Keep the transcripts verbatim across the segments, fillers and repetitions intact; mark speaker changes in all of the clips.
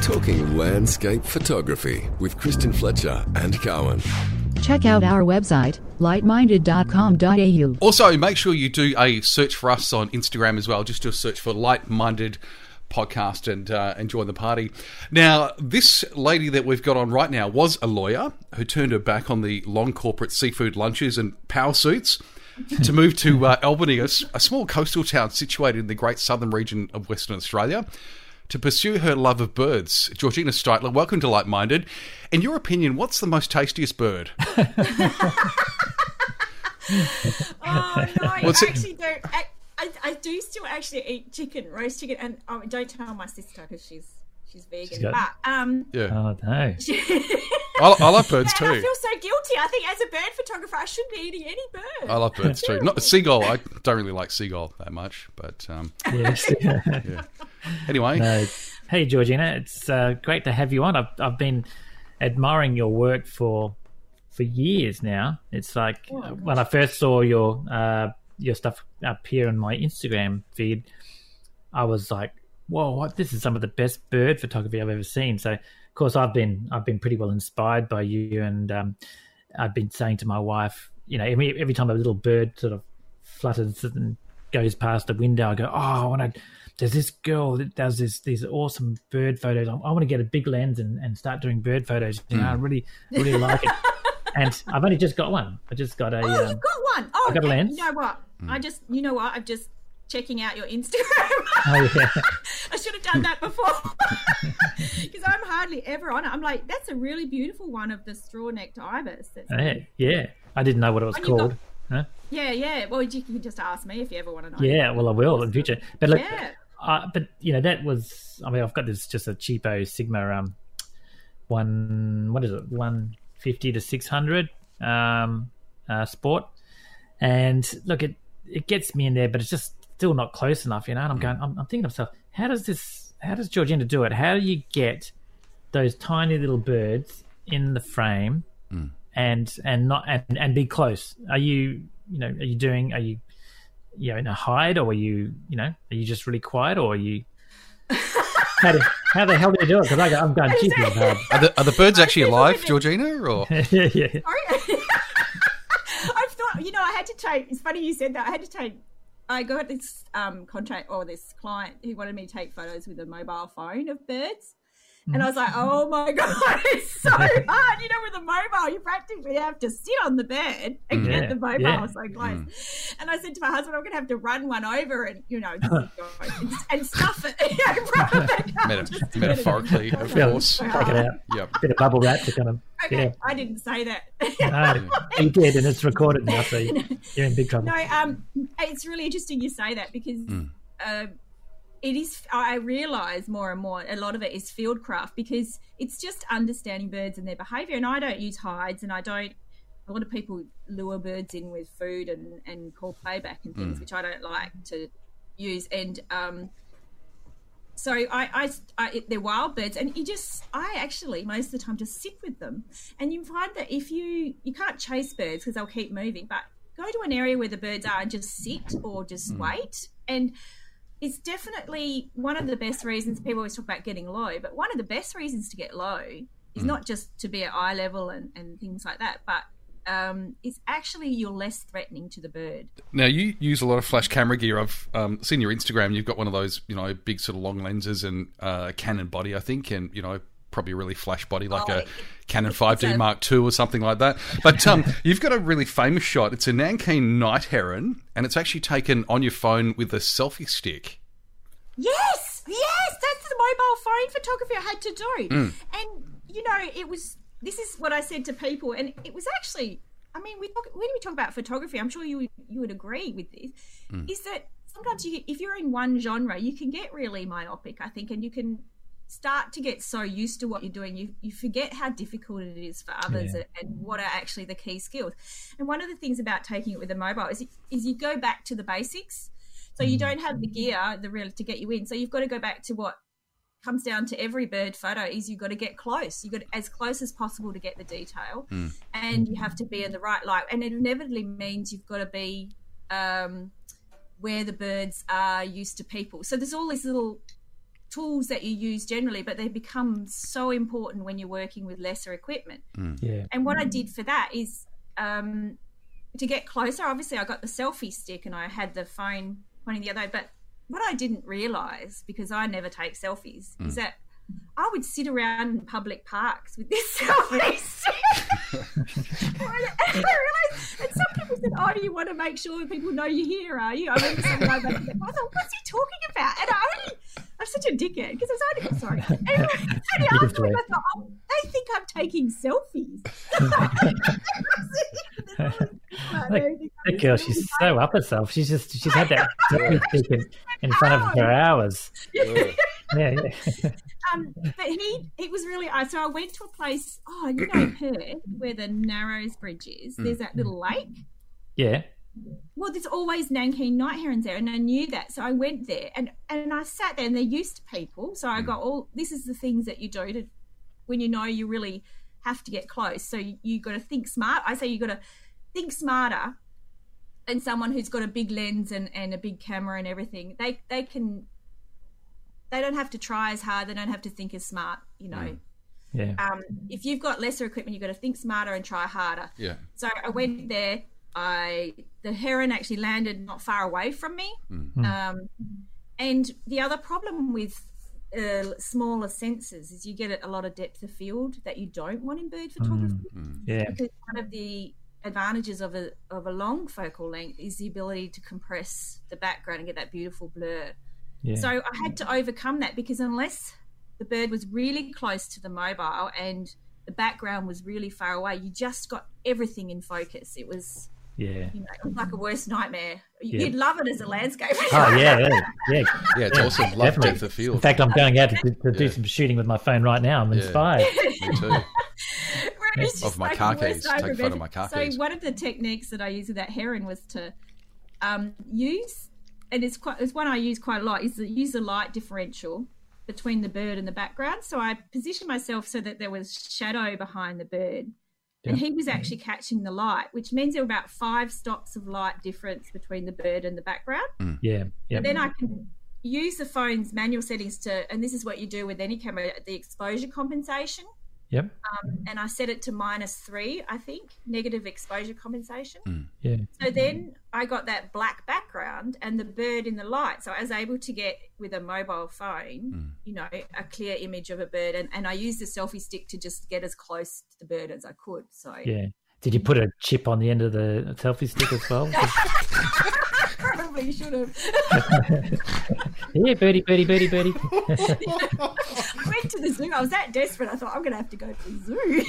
Speaker 1: Talking landscape photography with Kristen Fletcher and Cowan.
Speaker 2: Check out our website, light minded dot com dot a u.
Speaker 3: Also, make sure you do a search for us on Instagram as well. Just do a search for Light Minded Podcast and, uh, and join the party. Now, this lady that we've got on right now was a lawyer who turned her back on the long corporate seafood lunches and power suits to move to uh, Albany, a, a small coastal town situated in the great southern region of Western Australia, to pursue her love of birds. Georgina Streitler, welcome to Light Minded. In your opinion, what's the most tastiest bird?
Speaker 4: Oh, no, I
Speaker 3: What's it?
Speaker 4: actually don't. I, I, I do still actually eat chicken, roast chicken, and oh, don't tell my sister because she's she's vegan.
Speaker 5: She's got-
Speaker 4: But um,
Speaker 3: Yeah,
Speaker 5: Oh, no.
Speaker 3: I, I like birds
Speaker 4: and I
Speaker 3: too.
Speaker 4: feel so guilty. I think as a bird photographer, I shouldn't be eating any bird.
Speaker 3: I love birds too. Not seagull. I don't really like seagull that much, but um,
Speaker 5: Yes.
Speaker 3: yeah. Anyway,
Speaker 5: No. Hey, Georgina, it's uh, great to have you on. I've I've been admiring your work for for years now. It's like
Speaker 4: Oh,
Speaker 5: uh, when I first saw your uh, your stuff appear on my Instagram feed, I was like, "Whoa, what? This is some of the best bird photography I've ever seen." So, of course, I've been I've been pretty well inspired by you, and um, I've been saying to my wife, you know, every every time a little bird sort of flutters and goes past the window, I go, "Oh, I want to." There's this girl that does this these awesome bird photos. I, I want to get a big lens and, and start doing bird photos. You know, I really really like it. And I've only just got one. I just got a.
Speaker 4: Oh,
Speaker 5: um,
Speaker 4: you've got one. Oh,
Speaker 5: I got a lens.
Speaker 4: You know what? I just, you know what? I'm just checking out your Instagram.
Speaker 5: oh yeah.
Speaker 4: I should have done that before because I'm hardly ever on it. I'm like, that's a really beautiful one of the straw-necked ibis. That's
Speaker 5: Yeah, yeah. I didn't know what it was
Speaker 4: And you've
Speaker 5: called.
Speaker 4: got-
Speaker 5: Huh?
Speaker 4: Yeah, yeah. Well, you can just ask me if you ever want to know.
Speaker 5: Yeah, well, I will in future. But look,
Speaker 4: Yeah.
Speaker 5: uh, but you know that was. I mean, I've got this just a cheapo Sigma um one. What is it? One fifty to six hundred um uh, sport, and look, it it gets me in there, but it's just still not close enough, you know. And I'm going. I'm, I'm thinking to myself, how does this? How does Georgina do it? How do you get those tiny little birds in the frame?
Speaker 3: Mm.
Speaker 5: and and not and, and be close? Are you you know are you doing are you you know in a hide, or are you you know are you just really quiet, or are you how, do, how the hell do you do it? Because I'm going cheap and hard.
Speaker 3: are the, are the birds actually alive, Georgina? Or
Speaker 5: yeah, yeah.
Speaker 4: Sorry. I've thought, you know, I had to take, it's funny you said that, I had to take, I got this um, contract or this client who wanted me to take photos with a mobile phone of birds. And I was like, oh my God, it's so hard. You know, with a mobile, you practically have to sit on the bed and
Speaker 5: Yeah,
Speaker 4: get the mobile
Speaker 5: yeah.
Speaker 4: so close. And I said to my husband, I'm going to have to run one over and, you know, just, and, and stuff it. You know, proper-
Speaker 3: Meta-
Speaker 4: just to
Speaker 3: metaphorically,
Speaker 4: get it
Speaker 3: of
Speaker 4: out.
Speaker 3: course.
Speaker 4: So
Speaker 5: Take
Speaker 4: hard.
Speaker 5: it out.
Speaker 3: Yep.
Speaker 5: Bit of bubble wrap to kind of
Speaker 4: Okay,
Speaker 5: yeah.
Speaker 4: I didn't say that.
Speaker 5: No, you did, and it's recorded now, so you're in big trouble.
Speaker 4: No, um, it's really interesting you say that because
Speaker 3: Mm.
Speaker 4: uh, it is. I realise more and more a lot of it is fieldcraft because it's just understanding birds and their behaviour. And I don't use hides, and I don't. A lot of people lure birds in with food and and call playback and things,
Speaker 3: Mm.
Speaker 4: which I don't like to use. And um, so I, I, I, they're wild birds, and you just, I actually most of the time just sit with them, and you find that if you, you can't chase birds because they'll keep moving, but go to an area where the birds are and just sit or just
Speaker 3: Mm.
Speaker 4: wait, and it's definitely one of the best reasons. People always talk about getting low, but one of the best reasons to get low is
Speaker 3: Mm.
Speaker 4: not just to be at eye level and, and things like that, but um, it's actually you're less threatening to the bird.
Speaker 3: Now, you use a lot of flash camera gear. I've um, seen your Instagram. You've got one of those, you know, big sort of long lenses and uh, Canon body, I think, and, you know, probably a really flash body like
Speaker 4: Oh,
Speaker 3: a Canon five D
Speaker 4: a-
Speaker 3: Mark two or something like that. But um, you've got a really famous shot. It's a Nankeen night heron, and it's actually taken on your phone with a selfie stick.
Speaker 4: Yes, yes, that's the mobile phone photography I had to do.
Speaker 3: Mm.
Speaker 4: And, you know, it was, this is what I said to people, and it was actually, I mean, we talk, when we talk about photography, I'm sure you would, you would agree with this,
Speaker 3: Mm.
Speaker 4: is that sometimes you, if you're in one genre, you can get really myopic, I think, and you can start to get so used to what you're doing, you, you forget how difficult it is for others
Speaker 5: Yeah.
Speaker 4: and, and what are actually the key skills. And one of the things about taking it with a mobile is, is you go back to the basics. So you don't have the gear, the real to get you in. So you've got to go back to what comes down to every bird photo is you've got to get close. You've got to, as close as possible to get the detail,
Speaker 3: Mm.
Speaker 4: and you have to be in the right light. And it inevitably means you've got to be um, where the birds are used to people. So there's all these little tools that you use generally, but they become so important when you're working with lesser equipment.
Speaker 5: Yeah.
Speaker 4: And what I did for that is um, to get closer. Obviously, I got the selfie stick and I had the phone pointing the other way. But what I didn't realise, because I never take selfies, mm. is that I would sit around in public parks with this selfie stick. And I realised, and some people said, "Oh, do you want to make sure people know you're here? Are you?" I remember something like that. I thought, "What's he talking about?" And I only, I'm such a dickhead because I was only sorry. Anyway, only afterwards I thought, oh, they think I'm taking selfies.
Speaker 5: Like, that girl, she's so up herself. She's just she's had that selfie stick in, in front of her for hours. Yeah, yeah.
Speaker 4: Um, but he, it was really, I so I went to a place, oh, you know, Perth, where the Narrows Bridge is. There's that little lake.
Speaker 5: Yeah.
Speaker 4: Well, there's always Nankeen night herons there, and I knew that. So I went there, and, and I sat there, and they're used to people. So I got all, this is the things that you do to, when you know you really have to get close. So you, you got to think smart. I say you got to think smarter than someone who's got a big lens and, and a big camera and everything. They they can... They don't have to try as hard. They don't have to think as smart, you know.
Speaker 5: Yeah.
Speaker 4: Um, if you've got lesser equipment, you've got to think smarter and try harder.
Speaker 3: Yeah.
Speaker 4: So I went there. I the heron actually landed not far away from me.
Speaker 3: Mm.
Speaker 4: Um, and the other problem with uh, smaller sensors is you get a lot of depth of field that you don't want in bird photography.
Speaker 3: Mm.
Speaker 5: Yeah.
Speaker 4: Because one of the advantages of a of a long focal length is the ability to compress the background and get that beautiful blur.
Speaker 5: Yeah.
Speaker 4: So I had to overcome that because unless the bird was really close to the mobile and the background was really far away, you just got everything in focus. It was,
Speaker 5: yeah,
Speaker 4: you know, it was like a worst nightmare.
Speaker 5: Yeah.
Speaker 4: You'd love it as a landscape.
Speaker 5: Oh yeah, yeah, yeah.
Speaker 3: Yeah, it's awesome. Love
Speaker 5: Definitely.
Speaker 3: depth of field.
Speaker 5: In fact, I'm going out to, to do
Speaker 3: Yeah.
Speaker 5: some shooting with my phone right now. I'm
Speaker 3: Yeah.
Speaker 5: inspired.
Speaker 3: Me too.
Speaker 4: It's just
Speaker 3: Of my
Speaker 4: like
Speaker 3: car
Speaker 4: the worst
Speaker 3: keys. Take a
Speaker 4: nightmare.
Speaker 3: photo of my car
Speaker 4: So
Speaker 3: keys.
Speaker 4: one of the techniques that I used with that heron was to um, use, and it's quite, it's one I use quite a lot, is to use the light differential between the bird and the background. So I positioned myself so that there was shadow behind the bird, and
Speaker 5: Yeah.
Speaker 4: he was actually catching the light, which means there were about five stops of light difference between the bird and the background.
Speaker 5: Yeah, yeah,
Speaker 4: And then I can use the phone's manual settings to, and this is what you do with any camera, the exposure compensation.
Speaker 5: yep,
Speaker 4: Um, and I set it to minus three, I think, negative exposure compensation.
Speaker 5: yeah,
Speaker 4: So then I got that black background and the bird in the light. So I was able to get, with a mobile phone, you know, a clear image of a bird. And, and I used the selfie stick to just get as close to the bird as I could. So
Speaker 5: yeah. Did you put a chip on the end of the selfie stick as well?
Speaker 4: probably should have.
Speaker 5: Yeah, birdie, birdie, birdie, birdie.
Speaker 4: I went to the zoo. I was that desperate. I thought, I'm going to have to go to the zoo.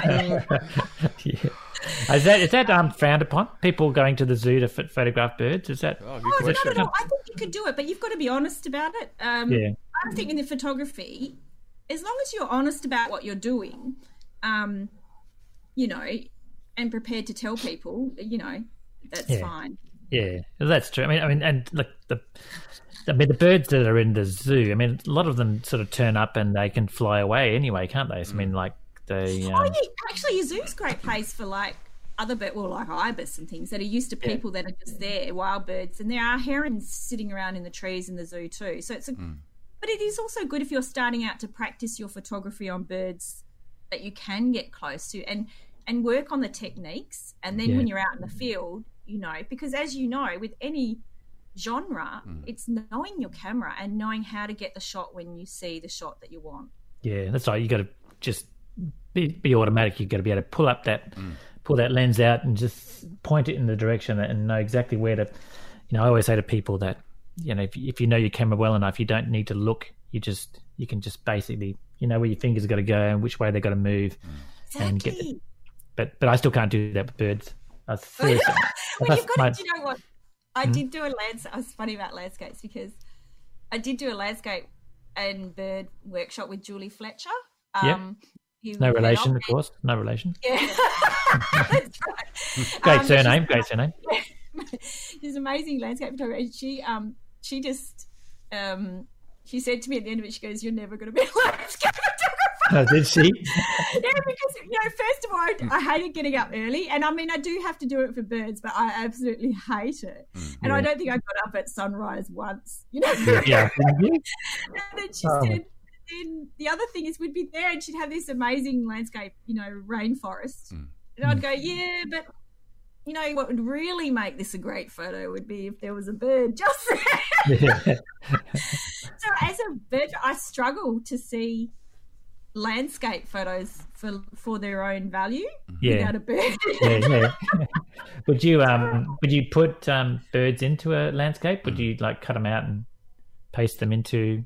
Speaker 5: Yeah. Is that is that um frowned upon? People going to the zoo to ph- photograph birds? Is that?
Speaker 3: Oh, good
Speaker 4: Oh, no,
Speaker 3: question.
Speaker 4: no, no. I think you could do it, but you've got to be honest about it. Um,
Speaker 5: Yeah.
Speaker 4: I think in the photography, as long as you're honest about what you're doing, um, you know, and prepared to tell people, you know, that's
Speaker 5: Yeah.
Speaker 4: fine.
Speaker 5: Yeah, that's true. I mean, I mean, and like the, I mean, the birds that are in the zoo. I mean, a lot of them sort of turn up and they can fly away anyway, can't they? So, I mean, like they. Um,
Speaker 4: Oh, yeah, actually, a zoo's a great place for like other bird, well, like ibis and things that are used to people that are just there, wild birds, and there are herons sitting around in the trees in the zoo too. So it's a, but it is also good if you're starting out to practice your photography on birds that you can get close to and and work on the techniques, and then
Speaker 5: Yeah.
Speaker 4: when you're out in the field, you know, because as you know, with any genre, it's knowing your camera and knowing how to get the shot when you see the shot that you want.
Speaker 5: Yeah, that's right. You got to just be, be automatic. You got to be able to pull up that, pull that lens out, and just point it in the direction and know exactly where to. You know, I always say to people that, you know, if if you know your camera well enough, you don't need to look. You just you can just basically you know where your fingers got to go and which way they got to move, and get.
Speaker 4: Exactly.
Speaker 5: The, but but I still can't do that with birds. I seriously,
Speaker 4: Well,
Speaker 5: that's
Speaker 4: you've got
Speaker 5: my-
Speaker 4: to, do you know what? I did do a landscape. I was funny about landscapes because I did do a landscape and bird workshop with Julie Fletcher. Um, who
Speaker 5: no
Speaker 4: went
Speaker 5: relation,
Speaker 4: off
Speaker 5: of course. No relation.
Speaker 4: and- Yeah, that's right.
Speaker 5: Great
Speaker 4: Um,
Speaker 5: surname.
Speaker 4: she's-
Speaker 5: Great surname.
Speaker 4: She's an amazing landscape photographer. And she um she just um she said to me at the end of it, she goes, "You're never going to be a landscape photographer."
Speaker 5: Oh, did she?
Speaker 4: Yeah, because, you know, first of all, I, I hated getting up early. And I mean, I do have to do it for birds, but I absolutely hate it. Mm, and yeah. I don't think I got up at sunrise once, you know.
Speaker 5: Yeah.
Speaker 4: And then she
Speaker 5: Oh.
Speaker 4: said, then the other thing is we'd be there and she'd have this amazing landscape, you know, rainforest.
Speaker 3: Mm.
Speaker 4: And I'd go, yeah, but, you know, what would really make this a great photo would be if there was a bird just there.
Speaker 5: Yeah.
Speaker 4: So as a bird, I struggle to see landscape photos for for their own value
Speaker 5: Yeah.
Speaker 4: without a bird.
Speaker 5: yeah, yeah. Would you um would you put um birds into a landscape? Would you like cut them out and paste them into?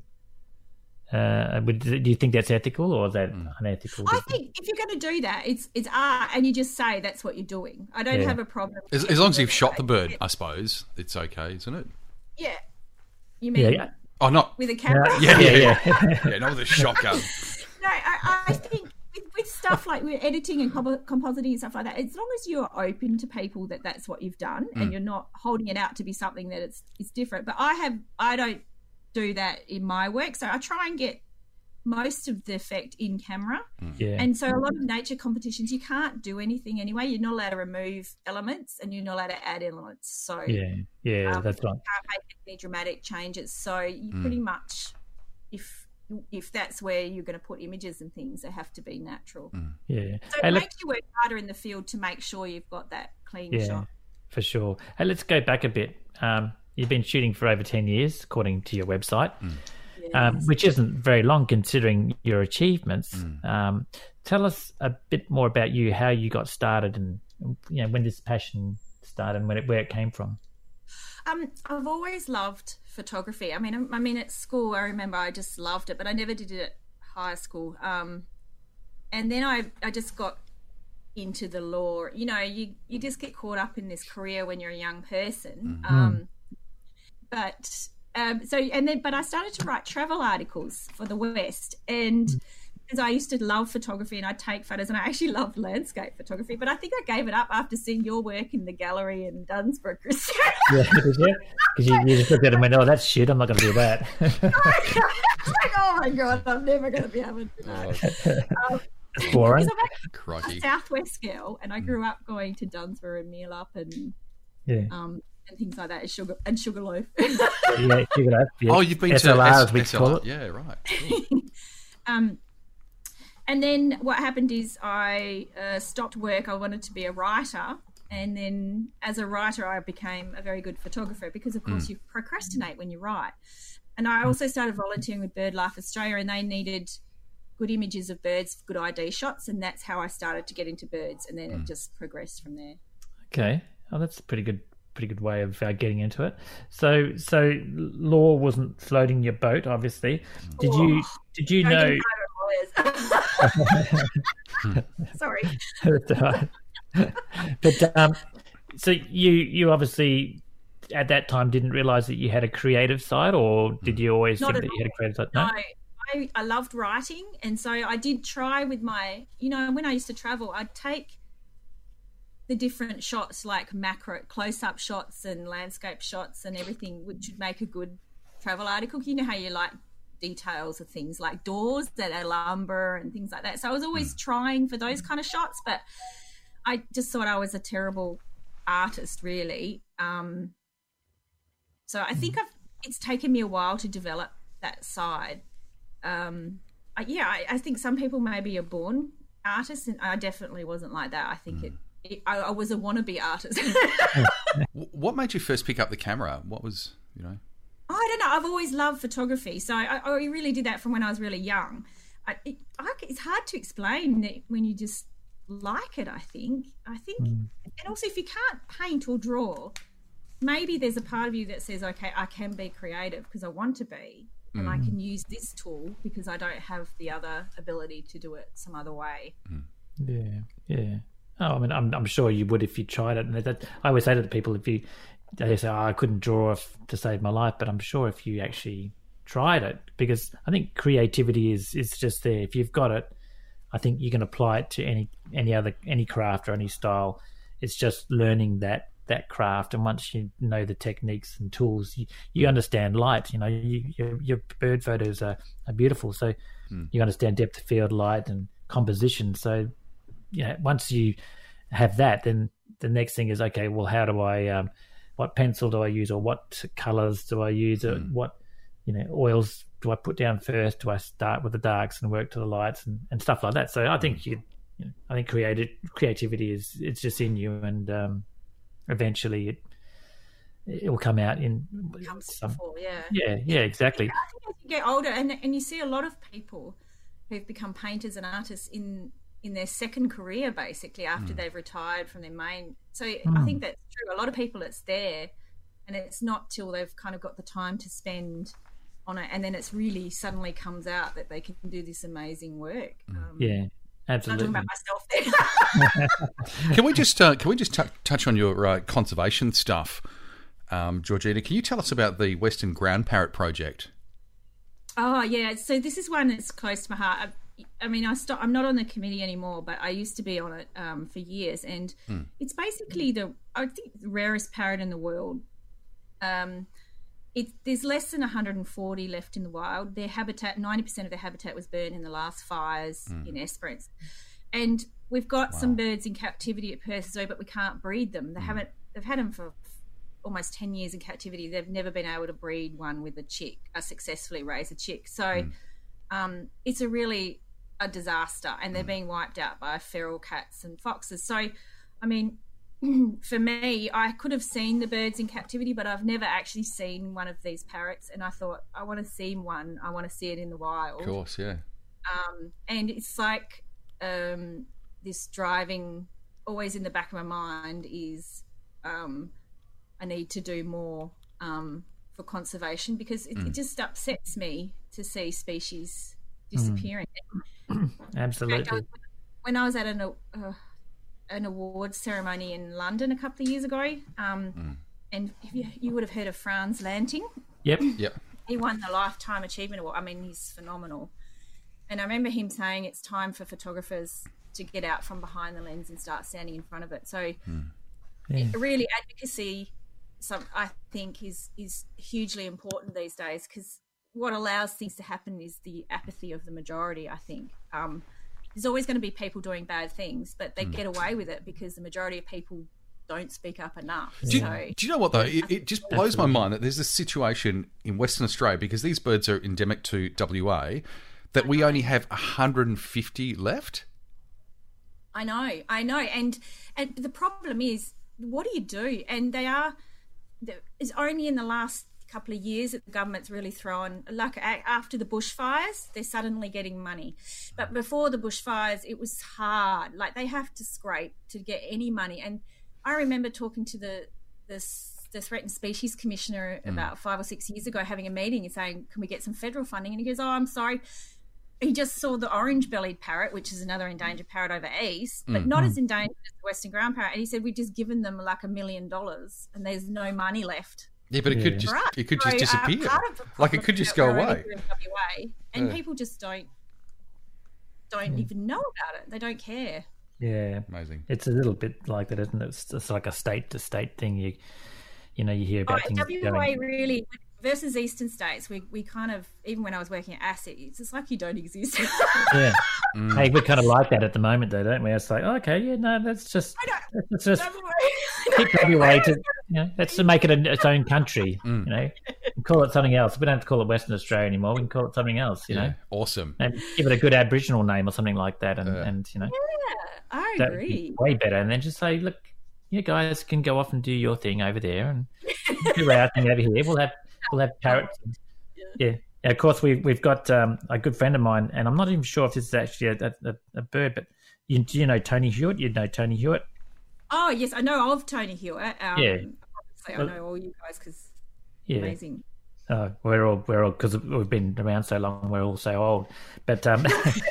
Speaker 5: Uh, would, do you think that's ethical or is that unethical?
Speaker 4: I think if you're going to do that, it's it's art, and you just say that's what you're doing. I don't
Speaker 5: Yeah.
Speaker 4: have a problem.
Speaker 3: As, as long as you've shot the bird, I suppose it's okay, isn't it?
Speaker 4: Yeah. You mean
Speaker 5: Yeah.
Speaker 3: Oh, not
Speaker 4: with a camera?
Speaker 3: yeah, yeah,
Speaker 5: Yeah,
Speaker 3: yeah, yeah, not with a shotgun.
Speaker 4: No, I, I think with, with stuff like with editing and compo- compositing and stuff like that, as long as you're open to people that that's what you've done
Speaker 3: Mm.
Speaker 4: and you're not holding it out to be something that it's it's different. But I have I don't do that in my work, so I try and get most of the effect in camera.
Speaker 5: Yeah.
Speaker 4: And so a lot of nature competitions, you can't do anything anyway. You're not allowed to remove elements and you're not allowed to add elements. So
Speaker 5: yeah, yeah,
Speaker 4: um,
Speaker 5: that's right.
Speaker 4: you can't make any dramatic changes. So you pretty much, if if that's where you're going to put images and things, they have to be natural.
Speaker 5: Yeah.
Speaker 4: So
Speaker 5: Hey,
Speaker 4: it
Speaker 5: look-
Speaker 4: makes you work harder in the field to make sure you've got that clean
Speaker 5: Yeah,
Speaker 4: shot.
Speaker 5: for sure. Hey, let's go back a bit. Um, you've been shooting for over ten years, according to your website, um, which isn't very long considering your achievements. Um, tell us a bit more about you, how you got started, and you know when this passion started, and when it, where it came from.
Speaker 4: Um, I've always loved photography. I mean, I mean, at school, I remember I just loved it, but I never did it at high school. Um, and then I, I just got into the law. You know, you, you just get caught up in this career when you're a young person. Um, but um, so, and then, but I started to write travel articles for the West, and because I used to love photography and I'd take photos, and I actually loved landscape photography, but I think I gave it up after seeing your work in the gallery in Dunsborough, Chris.
Speaker 5: Yeah, did you? Because you, you just looked at it and went, "Oh, that's shit. I'm not going to do that."
Speaker 4: It's like, oh my god, I'm never going to be able to do that. Um,
Speaker 5: It's boring.
Speaker 4: because I'm actually
Speaker 3: Crikey.
Speaker 4: a Southwest girl, and I grew up going to Dunsborough and Meal Up and
Speaker 5: Yeah.
Speaker 4: um and things like that, and sugar and Sugarloaf.
Speaker 5: yeah, you got
Speaker 3: Oh, you've been
Speaker 5: S L R,
Speaker 3: to S-
Speaker 5: as we call it.
Speaker 3: Yeah, right. Cool.
Speaker 4: um, and then what happened is I uh, stopped work. I wanted to be a writer. And then as a writer, I became a very good photographer because, of course, you procrastinate when you write. And I also started volunteering with BirdLife Australia, and they needed good images of birds, good I D shots, and that's how I started to get into birds. And then it just progressed from there.
Speaker 5: Okay. Oh, that's a pretty good, pretty good way of uh, getting into it. So, so law wasn't floating your boat, obviously. Did you? Did you
Speaker 4: Don't
Speaker 5: know?
Speaker 4: get tired of lawyers. Sorry.
Speaker 5: That's all right. But um, so you you obviously at that time didn't realize that you had a creative side, or did you always
Speaker 4: Not
Speaker 5: think
Speaker 4: at
Speaker 5: that you had a creative side?
Speaker 4: No, I, I loved writing, and so I did try with my, you know, when I used to travel, I'd take the different shots, like macro, close-up shots and landscape shots and everything, which would make a good travel article. You know how you like details of things like doors that are lumber and things like that. So I was always trying for those kind of shots, but I just thought I was a terrible artist, really. Um, so I think I've, it's taken me a while to develop that side. Um, I, yeah, I, I think some people maybe are born artists, and I definitely wasn't like that. I think it, it I, I was a wannabe artist.
Speaker 3: W- What made you first pick up the camera? What was, you know?
Speaker 4: I don't know. I've always loved photography, so I, I really did that from when I was really young. I, it, I, it's hard to explain it when you just like it. I think. I think, and also if you can't paint or draw, maybe there's a part of you that says, "Okay, I can be creative because I want to be, and I can use this tool because I don't have the other ability to do it some other way."
Speaker 5: Yeah, yeah. Oh, I mean, I'm I'm sure you would if you tried it. And that, I always say to the people, if you they say, oh, I couldn't draw if, to save my life, but I'm sure if you actually tried it, because I think creativity is is just there. If you've got it, I think you can apply it to any any other any craft or any style. It's just learning that that craft, and once you know the techniques and tools, you, you understand light. You know, you, your, your bird photos are, are beautiful, so mm. you understand depth of field, light, and composition. So, you know, once you have that, then the next thing is, okay, well, how do I, um, what pencil do I use, or what colors do I use, or
Speaker 3: Mm.
Speaker 5: what, you know, oils do I put down first? Do I start with the darks and work to the lights and, and stuff like that? So I think you, you know, I think creative creativity is it's just in you, and um, eventually it it will come out in
Speaker 4: Comes
Speaker 5: some.
Speaker 4: before, yeah.
Speaker 5: Yeah, yeah, exactly.
Speaker 4: I think as you get older, and and you see a lot of people who've become painters and artists in in their second career, basically after mm. they've retired from their main. So mm. I think that's true. A lot of people, it's there, and it's not till they've kind of got the time to spend on it, and then it's really suddenly comes out that they can do this amazing work. Um,
Speaker 5: Yeah, absolutely.
Speaker 4: I'm talking about myself there.
Speaker 3: Can we just uh, can we just t- touch on your uh, conservation stuff, um, Georgina? Can you tell us about the Western Ground Parrot project?
Speaker 4: Oh yeah, so this is one that's close to my heart. I, I mean, I stop, I'm not on the committee anymore, but I used to be on it um, for years, and mm. it's basically the I think the rarest parrot in the world. Um, it there's less than one hundred forty left in the wild. Their habitat, ninety percent of their habitat was burned in the last fires mm. in Esperance, and we've got wow. some birds in captivity at Perth Zoo, but we can't breed them. They mm. haven't. They've had them for almost ten years in captivity. They've never been able to breed one with a chick, uh, successfully raise a chick. So mm. um, it's a really a disaster, and they're mm. being wiped out by feral cats and foxes. So, I mean, for me, I could have seen the birds in captivity, but I've never actually seen one of these parrots, and I thought, I want to see one. I want to see it in the wild.
Speaker 3: Of course, yeah.
Speaker 4: Um, and it's like um, this driving, always in the back of my mind is um, I need to do more um, for conservation, because it, mm. it just upsets me to see species disappearing.
Speaker 5: Mm. Absolutely.
Speaker 4: I was, when I was at an uh, an awards ceremony in London a couple of years ago, um, mm. and you, you would have heard of Franz Lanting.
Speaker 5: Yep.
Speaker 3: Yep.
Speaker 4: He won the Lifetime Achievement Award. I mean, he's phenomenal. And I remember him saying it's time for photographers to get out from behind the lens and start standing in front of it. So
Speaker 3: mm.
Speaker 5: yeah.
Speaker 4: really advocacy, some, I think, is is hugely important these days, because what allows things to happen is the apathy of the majority, I think. Um, there's always going to be people doing bad things, but they mm. get away with it because the majority of people don't speak up enough.
Speaker 3: Do,
Speaker 4: so,
Speaker 3: you, do you know what, though? It, it just blows
Speaker 5: Absolutely.
Speaker 3: my mind that there's this situation in Western Australia, because these birds are endemic to W A, that we only have one hundred fifty left.
Speaker 4: I know, I know. And, and the problem is, what do you do? And they are, it's only in the last couple of years that the government's really thrown, like after the bushfires, they're suddenly getting money. But before the bushfires, it was hard. Like, they have to scrape to get any money. And I remember talking to the the, the Threatened Species Commissioner mm. about five or six years ago, having a meeting and saying, can we get some federal funding? And he goes, oh, I'm sorry. He just saw the orange-bellied parrot, which is another endangered parrot over east, but mm. not as endangered as the Western Ground Parrot. And he said, we've just given them like a million dollars and there's no money left.
Speaker 3: Yeah, but it
Speaker 5: Yeah.
Speaker 3: could just
Speaker 4: Right.
Speaker 3: it could
Speaker 4: So,
Speaker 3: just
Speaker 4: uh,
Speaker 3: disappear.
Speaker 4: part of the
Speaker 3: Like, it
Speaker 4: problem
Speaker 3: could just
Speaker 4: that
Speaker 3: go
Speaker 4: we're only
Speaker 3: away.
Speaker 4: doing in W A, and
Speaker 3: Yeah.
Speaker 4: people just don't don't even know about it. They don't care.
Speaker 5: Yeah.
Speaker 3: Amazing.
Speaker 5: It's a little bit like that, isn't it? It's, it's like a state to state thing. You, you know, you hear about
Speaker 4: Oh,
Speaker 5: things
Speaker 4: W A
Speaker 5: going.
Speaker 4: really versus eastern states. We we kind of, even when I was working at ASIC, it's just like you don't exist.
Speaker 5: Yeah.
Speaker 3: Mm.
Speaker 5: Hey, we're kind of like that at the moment, though, don't we? It's like, okay, yeah, no, that's just,
Speaker 4: I don't.
Speaker 5: that's just
Speaker 4: W
Speaker 5: keep
Speaker 4: A.
Speaker 5: W A to, you know, let's to make it a, its own country.
Speaker 3: Mm.
Speaker 5: You know, and call it something else. We don't have to call it Western Australia anymore. We can call it something else. You
Speaker 3: Yeah,
Speaker 5: know,
Speaker 3: awesome.
Speaker 5: and give it a good Aboriginal name or something like that, and,
Speaker 3: Yeah.
Speaker 5: and you know,
Speaker 4: Yeah, I
Speaker 5: that would be
Speaker 4: agree.
Speaker 5: way better. And then just say, look, you guys can go off and do your thing over there, and do our thing over here. We'll have we'll have parrots. And, yeah. Yeah, of course, we've we've got um, a good friend of mine, and I'm not even sure if this is actually a, a, a bird, but you, do you know Tony Hewitt? You know Tony Hewitt?
Speaker 4: Oh yes, I know of Tony Hewitt. Um,
Speaker 5: Yeah.
Speaker 4: Obviously, I
Speaker 5: Well-
Speaker 4: know all you guys because
Speaker 5: Yeah,
Speaker 4: amazing.
Speaker 5: uh, we're all we're all because we've been around so long, we're all so old. But um,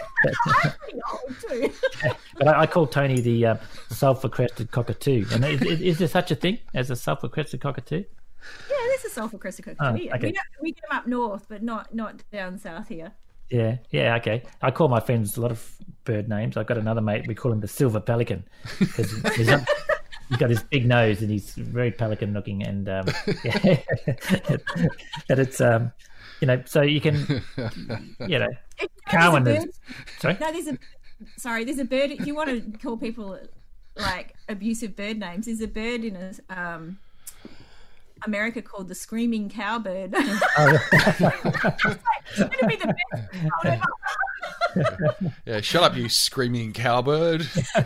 Speaker 4: Pretty old too.
Speaker 5: but I, I call Tony the uh, sulphur-crested cockatoo. And is, is, is there such a thing as a sulphur-crested cockatoo?
Speaker 4: Yeah, this is sulphur crested cockatoo.
Speaker 5: Oh,
Speaker 4: Yeah.
Speaker 5: okay.
Speaker 4: We, don't, we get them up north, but not not down south here.
Speaker 5: Yeah, yeah, okay. I call my friends a lot of bird names. I've got another mate, we call him the silver pelican. Because he's, un- he's got his big nose and he's very pelican looking, and um, yeah, but it's um, you know, so you can, you know, Carwyn is, sorry,
Speaker 4: no, there's a sorry, there's a bird. If you want to call people like abusive bird names, there's a bird in a, um, America called the screaming cowbird. Oh, it's going to be the best.
Speaker 3: Yeah, shut up, you screaming cowbird.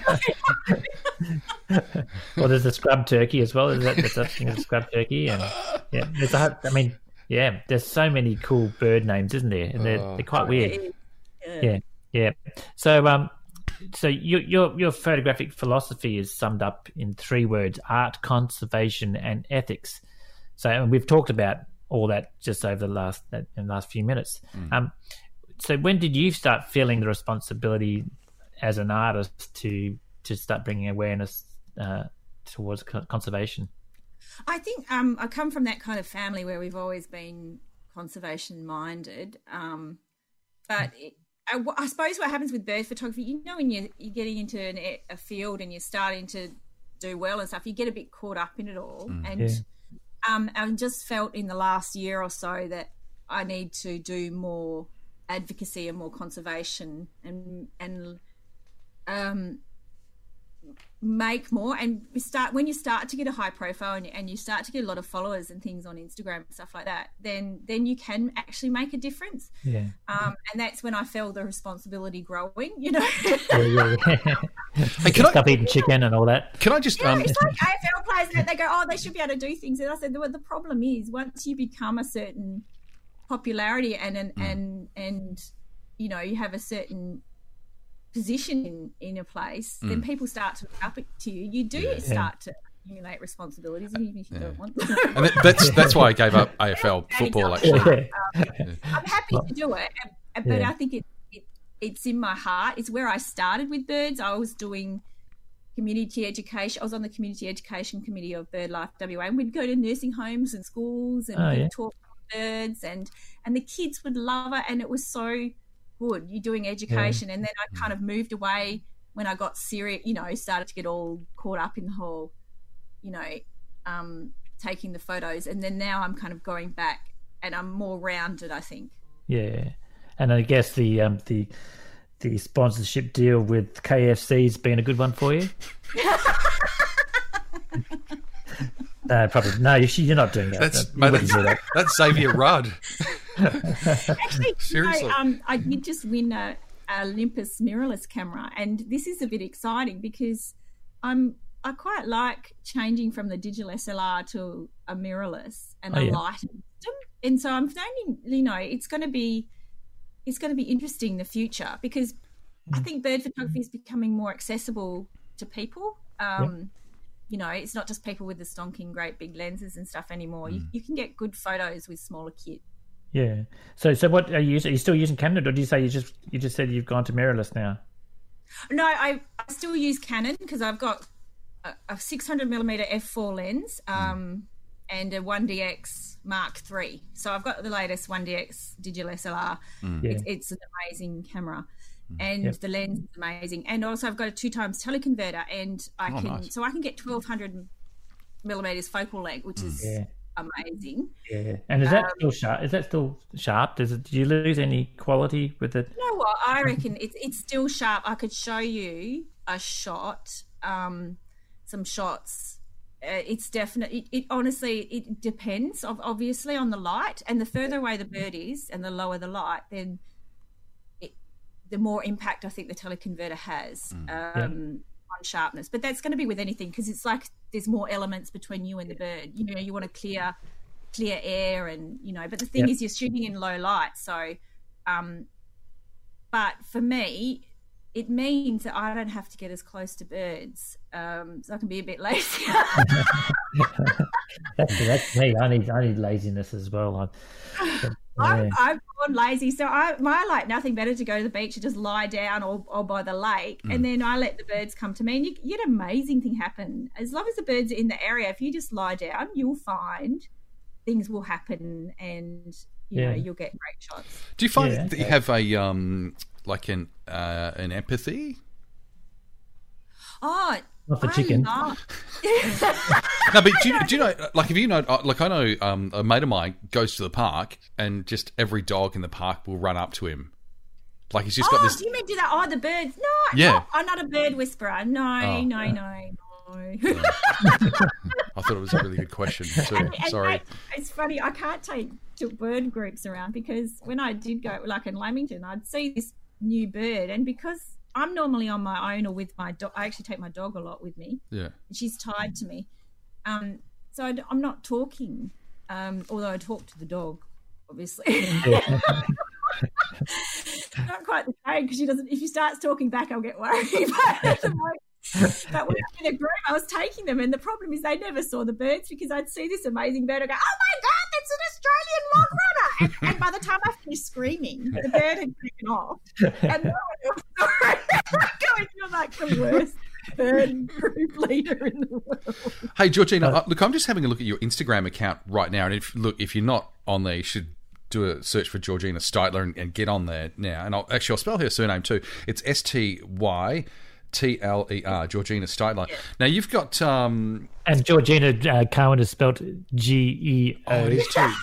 Speaker 5: Well, there's a scrub turkey as well. There's, that, there's such thing as a scrub turkey, and yeah, there's a, I mean, yeah, there's so many cool bird names, isn't there? And they're they're quite weird.
Speaker 4: Yeah,
Speaker 5: yeah. yeah. So, um, so your your your photographic philosophy is summed up in three words: art, conservation, and ethics. So, and we've talked about all that just over the last in the last few minutes. Mm. Um, so, when did you start feeling the responsibility as an artist to to start bringing awareness uh, towards conservation?
Speaker 4: I think um, I come from that kind of family where we've always been conservation minded. Um, but it, I, I suppose what happens with bird photography, you know, when you're, you're getting into an, a field and you're starting to do well and stuff, you get a bit caught up in it all. Mm, and yeah. um, I just felt in the last year or so that I need to do more advocacy and more conservation and and um, make more. And we start when you start to get a high profile and, and you start to get a lot of followers and things on Instagram and stuff like that, then then you can actually make a difference.
Speaker 5: Yeah.
Speaker 4: Um, and that's when I feel the responsibility growing. You know.
Speaker 5: yeah, yeah, yeah. Hey, can Stop I, eating chicken and all that.
Speaker 3: Can I just?
Speaker 4: Yeah,
Speaker 3: um...
Speaker 4: it's like A F L players that they go, oh, they should be able to do things. And I said, well, the problem is once you become a certain popularity and and mm. and, and you know you have a certain position in, in a place, mm. then people start to look up to you. You do yeah. start to accumulate responsibilities, even if you yeah. don't want them.
Speaker 3: And that's that's why I gave up A F L football. Actually,
Speaker 4: um, yeah. I'm happy to do it, but yeah. I think it, it it's in my heart. It's where I started with birds. I was doing community education. I was on the community education committee of BirdLife W A, and we'd go to nursing homes and schools and
Speaker 5: oh,
Speaker 4: we'd
Speaker 5: yeah.
Speaker 4: talk about birds, and and the kids would love it, and it was so good. You're doing education, yeah. and then I kind of moved away when I got serious, you know, started to get all caught up in the whole, you know, um, taking the photos, and then now I'm kind of going back and I'm more rounded, I think.
Speaker 5: Yeah, and I guess the um, the the sponsorship deal with K F C's been a good one for you. No, probably no. You're not doing that.
Speaker 3: That's
Speaker 5: no,
Speaker 3: mate, that's, that. that's Xavier Rudd.
Speaker 4: Actually,
Speaker 3: seriously,
Speaker 4: you know, um, I did just win a, a Olympus mirrorless camera, and this is a bit exciting because I'm I quite like changing from the digital S L R to a mirrorless and
Speaker 5: oh,
Speaker 4: a
Speaker 5: yeah.
Speaker 4: lighting system, and so I'm finding, you know, it's going to be it's going to be interesting in the future because I think bird photography is becoming more accessible to people. Um, yeah. You know, it's not just people with the stonking great big lenses and stuff anymore. Mm. You, you can get good photos with smaller kit.
Speaker 5: Yeah. So, so what are you using? Are you still using Canon, or do you say you just you just said you've gone to mirrorless now?
Speaker 4: No, I, I still use Canon because I've got a, a six hundred millimeter f four lens um, mm. and a one D X Mark three. So I've got the latest one D X digital S L R. Mm.
Speaker 5: Yeah.
Speaker 4: It's, it's an amazing camera. And yep. the lens is amazing, and also I've got a two times teleconverter, and I oh, can nice. so I can get twelve hundred millimeters focal length, which is
Speaker 5: yeah.
Speaker 4: amazing.
Speaker 5: Yeah, and is that um, still sharp? Is that still sharp? Does it? Do you lose any quality with it?
Speaker 4: You know what? I reckon it's it's still sharp. I could show you a shot, um, some shots. Uh, it's definitely. It, it honestly it depends, obviously, on the light, and the further away the bird is, and the lower the light, then the more impact I think the teleconverter has um, yeah. on sharpness. But that's going to be with anything because it's like there's more elements between you and the bird. You know, you want to clear clear air and, you know, but the thing yeah. is you're shooting in low light. So, um, but for me, it means that I don't have to get as close to birds. Um, so I can be a bit lazy.
Speaker 5: that's, that's me. I need, I need laziness as well. I'm,
Speaker 4: I'm, I'm born lazy, so I, I like nothing better to go to the beach and just lie down or, or by the lake, mm. and then I let the birds come to me, and you, you get an amazing thing happen. As long as the birds are in the area, if you just lie down, you'll find things will happen, and you yeah. know you'll get great shots.
Speaker 3: Do you find
Speaker 5: yeah.
Speaker 3: that you have a um like an uh, an empathy?
Speaker 4: Oh,
Speaker 5: Not for
Speaker 4: I
Speaker 5: chicken.
Speaker 4: love-
Speaker 3: No, but do you, do you know, like, if you know, uh, like, I know um, a mate of mine goes to the park and just every dog in the park will run up to him. Like, he's just
Speaker 4: oh,
Speaker 3: got this.
Speaker 4: do you mean do that? Oh, the birds. No,
Speaker 3: Yeah.
Speaker 4: no, I'm not a bird whisperer. No,
Speaker 3: Oh.
Speaker 4: no, no, no.
Speaker 3: I thought it was a really good question, too.
Speaker 4: And- and
Speaker 3: Sorry.
Speaker 4: mate, it's funny. I can't take to bird groups around because when I did go, like in Lamington, I'd see this new bird, and because I'm normally on my own or with my dog, I actually take my dog a lot with me.
Speaker 3: Yeah.
Speaker 4: She's tied to me, um, so I, am not talking. Um, although I talk to the dog, obviously. Not quite the same because she doesn't. If she starts talking back, I'll get worried. But at the moment, but when I'm in a group, I was taking them, and the problem is they never saw the birds because I'd see this amazing bird and go, "Oh my god, that's an Australian log runner!" And, and by the time I finished screaming, the bird had taken off, and no one else saw it. Going, you're like the worst bird group leader in the world.
Speaker 3: Hey, Georgina, uh, look, I'm just having a look at your Instagram account right now, and if look, if you're not on there, you should do a search for Georgina Steitler and, and get on there now. And I'll actually I'll spell her surname too. It's S T Y T L E R, Georgina Steitler. Yeah. Now you've got um
Speaker 5: And Georgina uh, Cowan is spelled G E O.
Speaker 3: oh, it is too.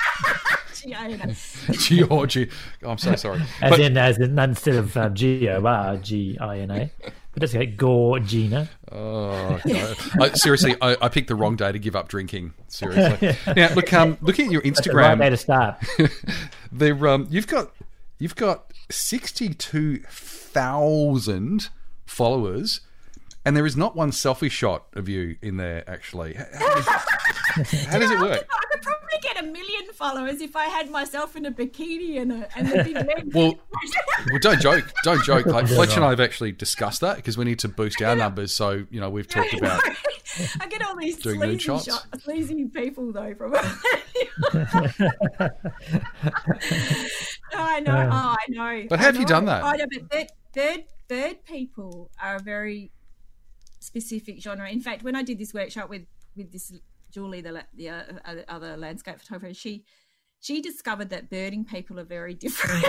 Speaker 3: Georgie. Oh, I'm so sorry.
Speaker 5: As
Speaker 3: But-
Speaker 5: in, as in, instead of uh, G O R G I N A. But that's okay, Gorgina.
Speaker 3: Oh, God. I, seriously, I, I picked the wrong day to give up drinking. Seriously. Now, look, um, looking at your
Speaker 5: That's the right
Speaker 3: Instagram,
Speaker 5: way to start.
Speaker 3: there, um, you've got you've got sixty-two thousand followers, and there is not one selfie shot of you in there. Actually, how, how does, how does it
Speaker 4: I
Speaker 3: work?
Speaker 4: could, I could probably get a million followers if I had myself in a bikini and a and a big leg.
Speaker 3: Well, well, don't joke, don't joke. Like Fletcher and I have actually discussed that because we need to boost our numbers. So you know, we've talked about.
Speaker 4: I get all these
Speaker 3: doing
Speaker 4: sleazy,
Speaker 3: nude shots.
Speaker 4: shot, sleazy people though from. No, I know.
Speaker 5: Uh,
Speaker 4: oh, I know.
Speaker 3: But
Speaker 4: I
Speaker 3: have you
Speaker 4: know.
Speaker 3: done that?
Speaker 4: I know, but bird, bird, bird people are a very specific genre. In fact, when I did this workshop with with this Julie, the la- the uh, other, other landscape photographer, she she discovered that birding people are very different,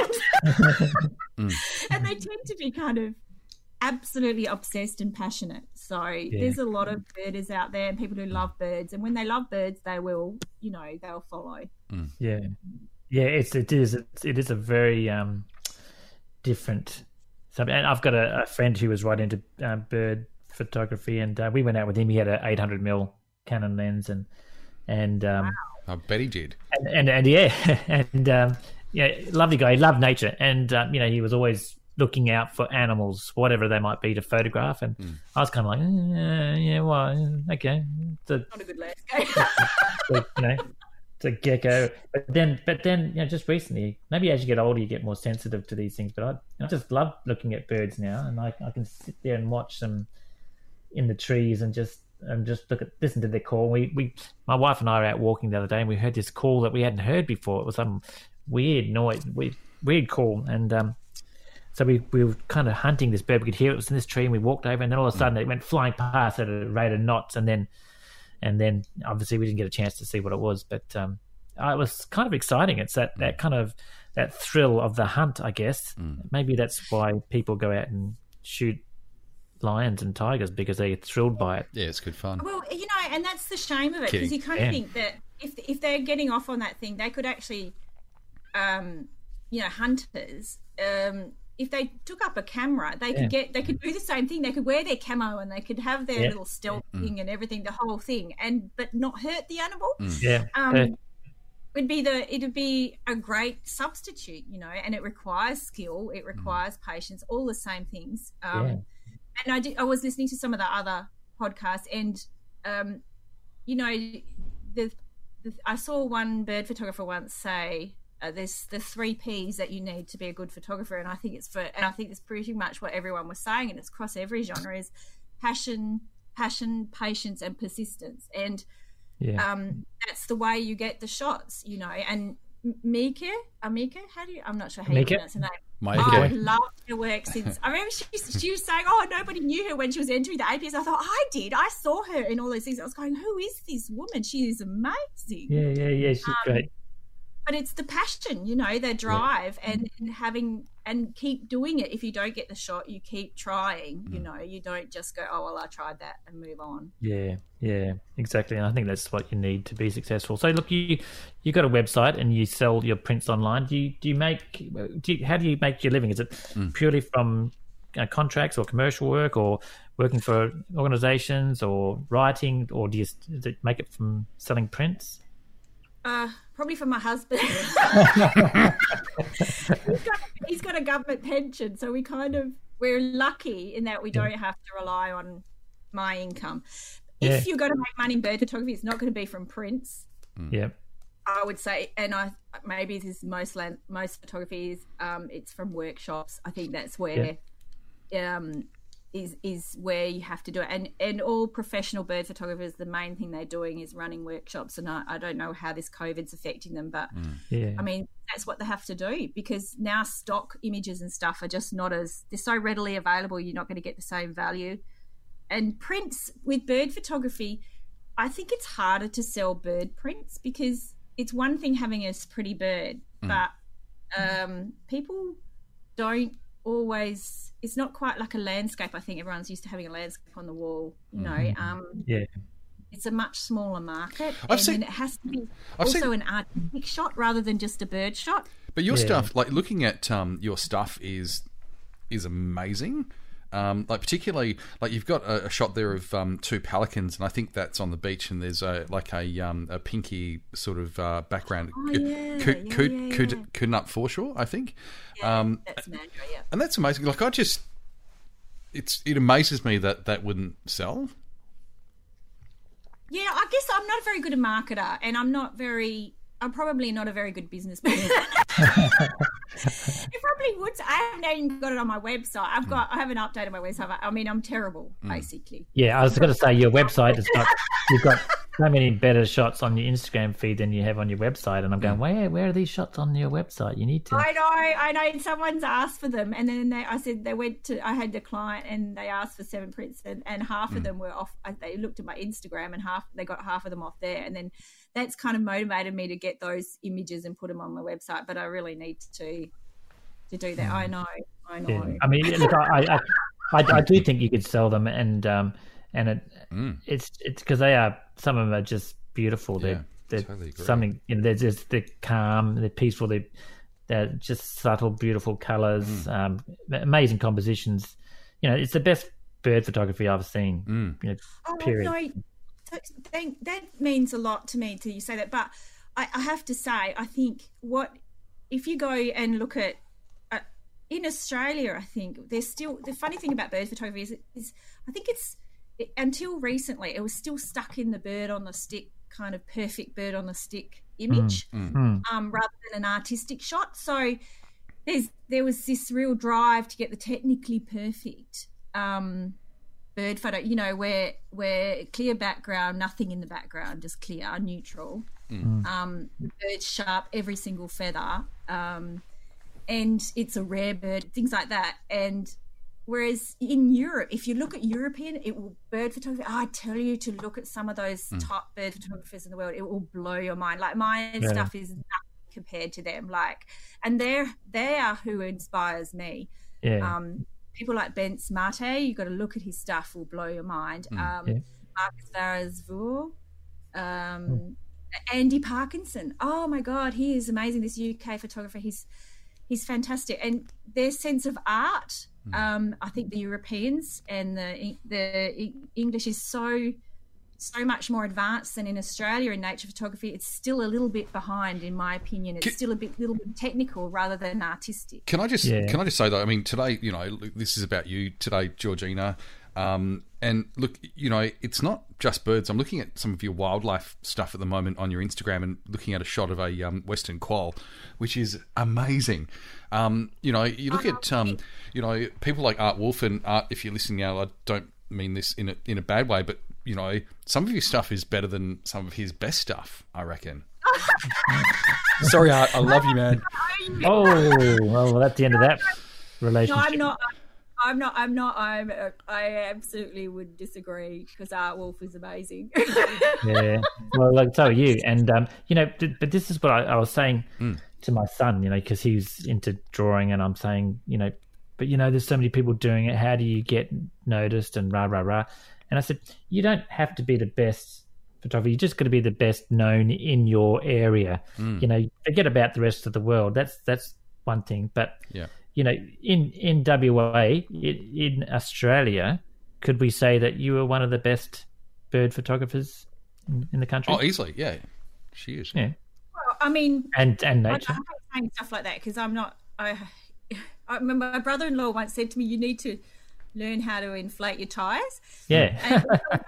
Speaker 3: Mm.
Speaker 4: and they tend to be kind of absolutely obsessed and passionate. So there's a lot of birders out there and people who love birds, and when they love birds, they will, you know, they'll follow.
Speaker 5: Yeah, yeah. It's it is it's, it is a very um, different subject. And I've got a, a friend who was right into uh, bird photography, and uh, we went out with him. He had an eight hundred mil Canon lens, and and um,
Speaker 3: I bet he did.
Speaker 5: and, and and yeah, and um, yeah, lovely guy. He loved nature, and um, you know, he was always looking out for animals, whatever they might be, to photograph. And
Speaker 3: Mm.
Speaker 5: I was kind of like, eh, yeah, well, okay, it's a,
Speaker 4: Not a good landscape.
Speaker 5: you know, it's a gecko. But then, but then, you know, just recently, maybe as you get older, you get more sensitive to these things. But I, I just love looking at birds now, and I, I can sit there and watch them in the trees and just and just look at listen to their call. We we my wife and I were out walking the other day, and we heard this call that we hadn't heard before. It was some weird noise, weird, weird call, and um, so we we were kind of hunting this bird. We could hear it was in this tree, and we walked over, and then all of a sudden it went flying past at a rate of knots, and then and then obviously we didn't get a chance to see what it was, but um, it was kind of exciting. It's that that kind of that thrill of the hunt, I guess.
Speaker 3: Mm.
Speaker 5: Maybe that's why people go out and shoot lions and tigers, because they're thrilled by it.
Speaker 3: Yeah, it's good fun.
Speaker 4: Well, you know, and that's the shame of it,
Speaker 3: Kidding.
Speaker 4: because you kind
Speaker 5: Yeah.
Speaker 4: of think that if if they're getting off on that thing, they could actually, um, you know, hunters, um, if they took up a camera, they could
Speaker 5: Yeah.
Speaker 4: get, they could do the same thing. They could wear their camo and they could have their
Speaker 5: Yeah.
Speaker 4: little stealth thing and everything, the whole thing, and but not hurt the animal.
Speaker 5: Yeah,
Speaker 4: Um,
Speaker 5: Uh,
Speaker 4: would be the it would be a great substitute, you know, and it requires skill, it requires patience, all the same things. Um,
Speaker 5: Yeah.
Speaker 4: And I did, I was listening to some of the other podcasts, and um, you know, the, the I saw one bird photographer once say, uh, "There's the three P's that you need to be a good photographer," and I think it's for, and I think it's pretty much what everyone was saying, and it's across every genre: is passion, passion, patience, and persistence, and
Speaker 5: yeah.
Speaker 4: um, that's the way you get the shots, you know. And M- Mika, Amika, how do you? I'm not sure how you
Speaker 5: Mika?
Speaker 4: pronounce her name.
Speaker 3: Mike,
Speaker 4: I
Speaker 3: yeah.
Speaker 4: love her work since I remember she, she was saying, "Oh, nobody knew her when she was entering the A P S." I thought I did. I saw her in all those things. I was going, "Who is this woman? She is amazing."
Speaker 5: Yeah, yeah, yeah. She's
Speaker 4: Um,
Speaker 5: great.
Speaker 4: But it's the passion, you know, the drive, and, and having and keep doing it. If you don't get the shot, you keep trying. You know, you don't just go, oh well, I tried that and move on.
Speaker 5: Yeah, yeah, exactly. And I think that's what you need to be successful. So look, you you got a website and you sell your prints online. Do you do you make? Do you, how do you make your living? Is it mm. purely from uh, contracts or commercial work, or working for organisations, or writing, or do you, do you make it from selling prints?
Speaker 4: Uh, probably from my husband. he's, got, he's got a government pension, so we kind of we're lucky in that we don't have to rely on my income. Yeah. If you're going to make money in bird photography, it's not going to be from prints.
Speaker 5: Yeah,
Speaker 4: I would say, and I maybe this is most land, most photography is um, it's from workshops. I think that's where yeah. um. is is where you have to do it. And and all professional bird photographers, the main thing they're doing is running workshops. And I, I don't know how this COVID's affecting them, but mm. yeah. I mean, that's what they have to do, because now stock images and stuff are just not as, they're so readily available, you're not going to get the same value. And prints with bird photography, I think it's harder to sell bird prints, because it's one thing having a pretty bird, mm. but um, people don't always, it's not quite like a landscape. I think everyone's used to having a landscape on the wall, you know.
Speaker 5: Mm-hmm.
Speaker 4: Um,
Speaker 5: yeah,
Speaker 4: it's a much smaller market,
Speaker 3: I've
Speaker 4: and
Speaker 3: seen,
Speaker 4: it has to be
Speaker 3: I've
Speaker 4: also
Speaker 3: seen,
Speaker 4: an artistic shot rather than just a bird shot.
Speaker 3: But your
Speaker 5: yeah.
Speaker 3: stuff, like looking at um, your stuff, is is amazing. Um, like particularly, like you've got a, a shot there of um, two pelicans, and I think that's on the beach, and there's a like a um, a pinky sort of uh, background.
Speaker 4: Oh, yeah,
Speaker 3: could
Speaker 4: yeah,
Speaker 3: could
Speaker 4: yeah,
Speaker 3: could
Speaker 4: yeah.
Speaker 3: could up foreshore, I think.
Speaker 4: Yeah,
Speaker 3: um,
Speaker 4: that's Mandra, yeah.
Speaker 3: And that's amazing. Like I just, it's it amazes me that that wouldn't sell.
Speaker 4: Yeah, I guess I'm not a very good a marketer, and I'm not very. I'm probably not a very good business person. It probably would. I haven't even got it on my website. I've got. I haven't updated my website. I mean, I'm terrible, basically.
Speaker 5: Yeah, I was going to say your website has got. You've got so many better shots on your Instagram feed than you have on your website, and I'm going, where where are these shots on your website? You need to.
Speaker 4: I know, I know. Someone's asked for them, and then they, I said they went to. I had a client, and they asked for seven prints, and, and half mm. of them were off. They looked at my Instagram, and half they got half of them off there, and then that's kind of motivated me to get those images and put them on my website. But I really need to to do that. Mm. I know, I know.
Speaker 5: Yeah. I mean, look, I, I, I, I do think you could sell them, and um, and it, mm. it's it's because they are. Some of them are just beautiful. They're,
Speaker 3: yeah,
Speaker 5: they're
Speaker 3: totally
Speaker 5: something. You know, they're just they're calm. They're peaceful. They're they're just subtle, beautiful colors. Mm. Um, amazing compositions. You know, it's the best bird photography I've seen.
Speaker 3: Mm.
Speaker 5: You know,
Speaker 4: oh,
Speaker 5: period.
Speaker 4: No, that, that means a lot to me till you say that. But I, I have to say, I think what if you go and look at uh, in Australia, I think there's still the funny thing about bird photography is, is I think it's. It, until recently, it was still stuck in the bird on the stick, kind of perfect bird on the stick image,
Speaker 5: mm, mm.
Speaker 4: Um, rather than an artistic shot. So there's there was this real drive to get the technically perfect um, bird photo. You know, where where clear background, nothing in the background, just clear, neutral.
Speaker 3: Mm.
Speaker 4: Um, bird sharp, every single feather, um, and it's a rare bird, things like that, and. Whereas in Europe, if you look at European, it will bird photography. I tell you to look at some of those mm. top bird photographers in the world. It will blow your mind. Like my yeah. stuff is nothing compared to them. Like, and they're they are who inspires me.
Speaker 5: Yeah.
Speaker 4: Um, people like Bence Mate, you got to look at his stuff. Will blow your mind.
Speaker 3: Mm.
Speaker 4: Um,
Speaker 5: yeah.
Speaker 4: Marcus Varazvur, um, mm. Andy Parkinson. Oh my God, he is amazing. This U K photographer. He's he's fantastic, and their sense of art. Um, I think the Europeans and the the English is so so much more advanced than in Australia in nature photography. It's still a little bit behind, in my opinion. It's
Speaker 3: can,
Speaker 4: still a bit little bit technical rather than artistic.
Speaker 3: Can I just
Speaker 5: yeah.
Speaker 3: can I just say that? I mean, today, you know, this is about you today, Georgina. Um, and look, you know, it's not just birds. I'm looking at some of your wildlife stuff at the moment on your Instagram and looking at a shot of a um, western quoll, which is amazing. Um, you know, you look
Speaker 4: oh,
Speaker 3: at, um, you know, people like Art Wolf and Art, if you're listening now, I don't mean this in a, in a bad way, but, you know, some of your stuff is better than some of his best stuff, I reckon. Sorry, Art, I love you, man.
Speaker 5: Oh, well, that's the end of that relationship.
Speaker 4: No, I'm not. I'm not. I'm not. I'm. I absolutely would disagree because Art Wolf is amazing.
Speaker 5: Yeah. Well, like so are you, and um, you know, but this is what I, I was saying.
Speaker 3: Mm.
Speaker 5: to my son, you know, because he's into drawing, and I'm saying, you know, but you know, there's so many people doing it. How do you get noticed? And rah rah rah. And I said, you don't have to be the best photographer. You just got to be the best known in your area. Mm. You know, forget about the rest of the world. That's that's one thing. But
Speaker 3: yeah,
Speaker 5: you know, in in W A, in, in Australia, could we say that you were one of the best bird photographers in, in the country?
Speaker 3: Oh, easily, yeah, she is.
Speaker 5: Yeah.
Speaker 4: Well, I mean,
Speaker 5: and and
Speaker 4: I,
Speaker 5: nature.
Speaker 4: I hate saying stuff like that because I'm not. I, I remember my brother-in-law once said to me, "You need to learn how to inflate your tires."
Speaker 5: Yeah.
Speaker 4: And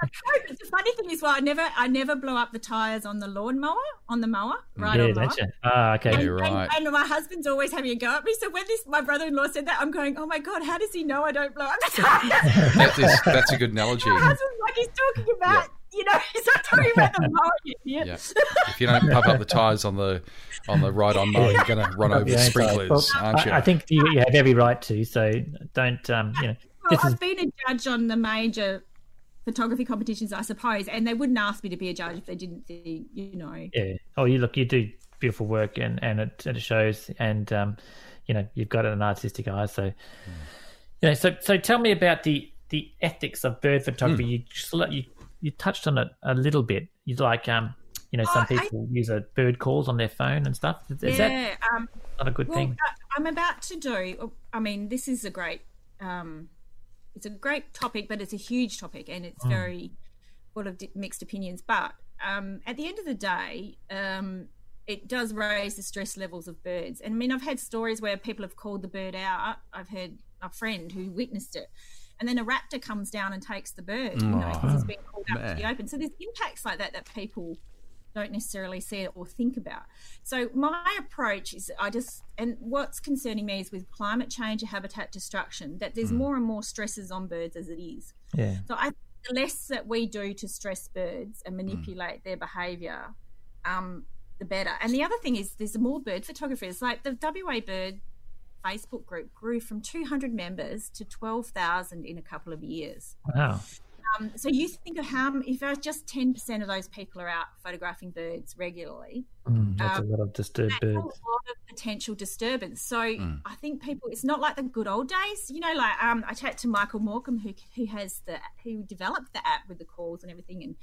Speaker 4: the funny thing is, well, I never, I never blow up the tires on the lawnmower, on the mower, right
Speaker 5: yeah,
Speaker 4: on mower.
Speaker 5: nature. Ah, okay.
Speaker 3: Yeah,
Speaker 4: And,
Speaker 3: right.
Speaker 4: and, and my husband's always having a go at me. So when this, my brother-in-law said that, I'm going, "Oh my god, how does he know I don't blow up the tires?"
Speaker 3: That is, that's a good analogy.
Speaker 4: My husband's like, he's talking about,
Speaker 3: Yeah.
Speaker 4: you know, he's not talking about the mower, you idiot.
Speaker 3: Yeah. If you don't pump up the tires on the on the ride-on mower, you're going to run over
Speaker 5: Yeah,
Speaker 3: the
Speaker 5: so-
Speaker 3: sprinklers,
Speaker 5: well,
Speaker 3: aren't you?
Speaker 5: I, I think you, you have every right to. So don't, um, you know.
Speaker 4: Well,
Speaker 5: This is,
Speaker 4: I've been a judge on the major photography competitions, I suppose, and they wouldn't ask me to be a judge if they didn't think, you know.
Speaker 5: yeah. Oh, you look, you do beautiful work, and and it, and it shows, and um, you know, you've got an artistic eye. So, mm. you know, so so tell me about the the ethics of bird photography. Mm. You just, you you touched on it a little bit. You like um. You know, some
Speaker 4: oh,
Speaker 5: people I, use a bird calls on their phone and stuff. Is
Speaker 4: yeah,
Speaker 5: that
Speaker 4: um,
Speaker 5: not a good
Speaker 4: well,
Speaker 5: thing?
Speaker 4: I'm about to do. I mean, this is a great. Um, it's a great topic, but it's a huge topic, and it's mm. very full of mixed opinions. But um, at the end of the day, um, it does raise the stress levels of birds. And I mean, I've had stories where people have called the bird out. I've heard a friend who witnessed it. And then a raptor comes down and takes the bird, you know, because it's been called out to the open. So there's impacts like that that people don't necessarily see it or think about. So my approach is I just, and what's concerning me is with climate change and habitat destruction, that there's mm. more and more stresses on birds as it is.
Speaker 5: Yeah.
Speaker 4: So I think the less that we do to stress birds and manipulate mm. their behaviour, um, the better. And the other thing is there's more bird photographers. Like the W A Bird Facebook group grew from two hundred members to twelve thousand in a couple of years.
Speaker 5: Wow.
Speaker 4: Um, so you think of how, if just ten percent of those people are out photographing birds regularly,
Speaker 5: mm, that's
Speaker 4: um,
Speaker 5: a lot of disturbed
Speaker 4: that's
Speaker 5: birds.
Speaker 4: a lot of potential disturbance. So
Speaker 3: mm.
Speaker 4: I think people, it's not like the good old days, you know. Like um, I chat to Michael Morecambe, who who has the who developed the app with the calls and everything, and